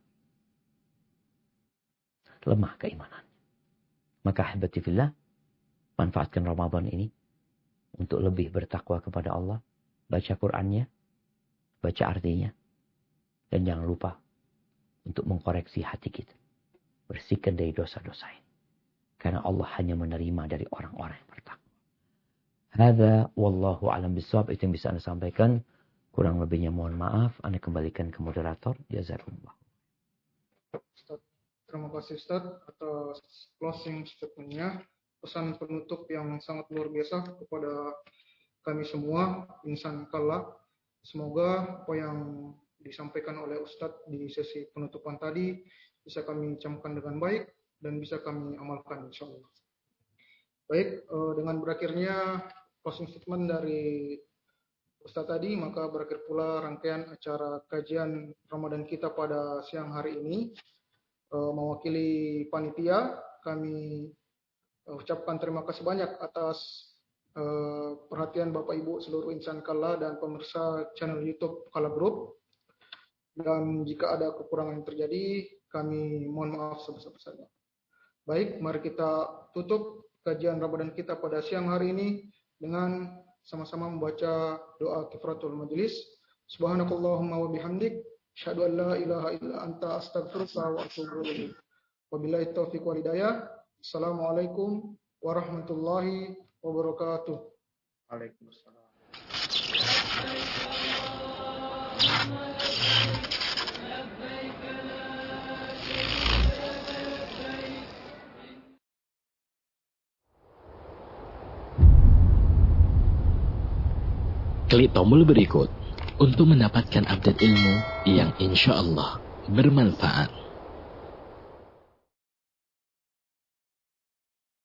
lemah keimanan. Maka ahibati fillah, manfaatkan Ramadan ini untuk lebih bertakwa kepada Allah, baca Qur'annya, baca artinya, dan jangan lupa untuk mengkoreksi hati kita. Bersihkan dari dosa-dosa ini. Karena Allah hanya menerima dari orang-orang yang bertakwa. Hadza wallahu a'lam bishawab, itu yang bisa Anda sampaikan. Kurang lebihnya mohon maaf, Anda kembalikan ke moderator. Jazakumullah. Terima kasih Ustaz atas closing statement-nya. Pesan penutup yang sangat luar biasa kepada kami semua, insan kallah. Semoga apa yang disampaikan oleh Ustadz di sesi penutupan tadi bisa kami camkan dengan baik dan bisa kami amalkan insyaallah. Baik, dengan berakhirnya closing statement dari Ustadz tadi, maka berakhir pula rangkaian acara kajian Ramadan kita pada siang hari ini. Mewakili panitia, kami ucapkan terima kasih banyak atas Uh, perhatian Bapak Ibu seluruh insan Kala dan pemirsa channel YouTube Kala Group. Dan jika ada kekurangan yang terjadi, kami mohon maaf sebesar-besarnya. Baik, mari kita tutup kajian Ramadan kita pada siang hari ini dengan sama-sama membaca doa kifaratul majelis. Subhanakallahumma wa bihamdik, asyhadu an la ilaha illa anta, astaghfiruka wa atubu ilaik. Wabillahi taufiq wal hidayah. Assalamualaikum warahmatullahi wabarakatuh. Waalaikumsalam. Klik tombol berikut untuk mendapatkan update ilmu yang insya Allah bermanfaat.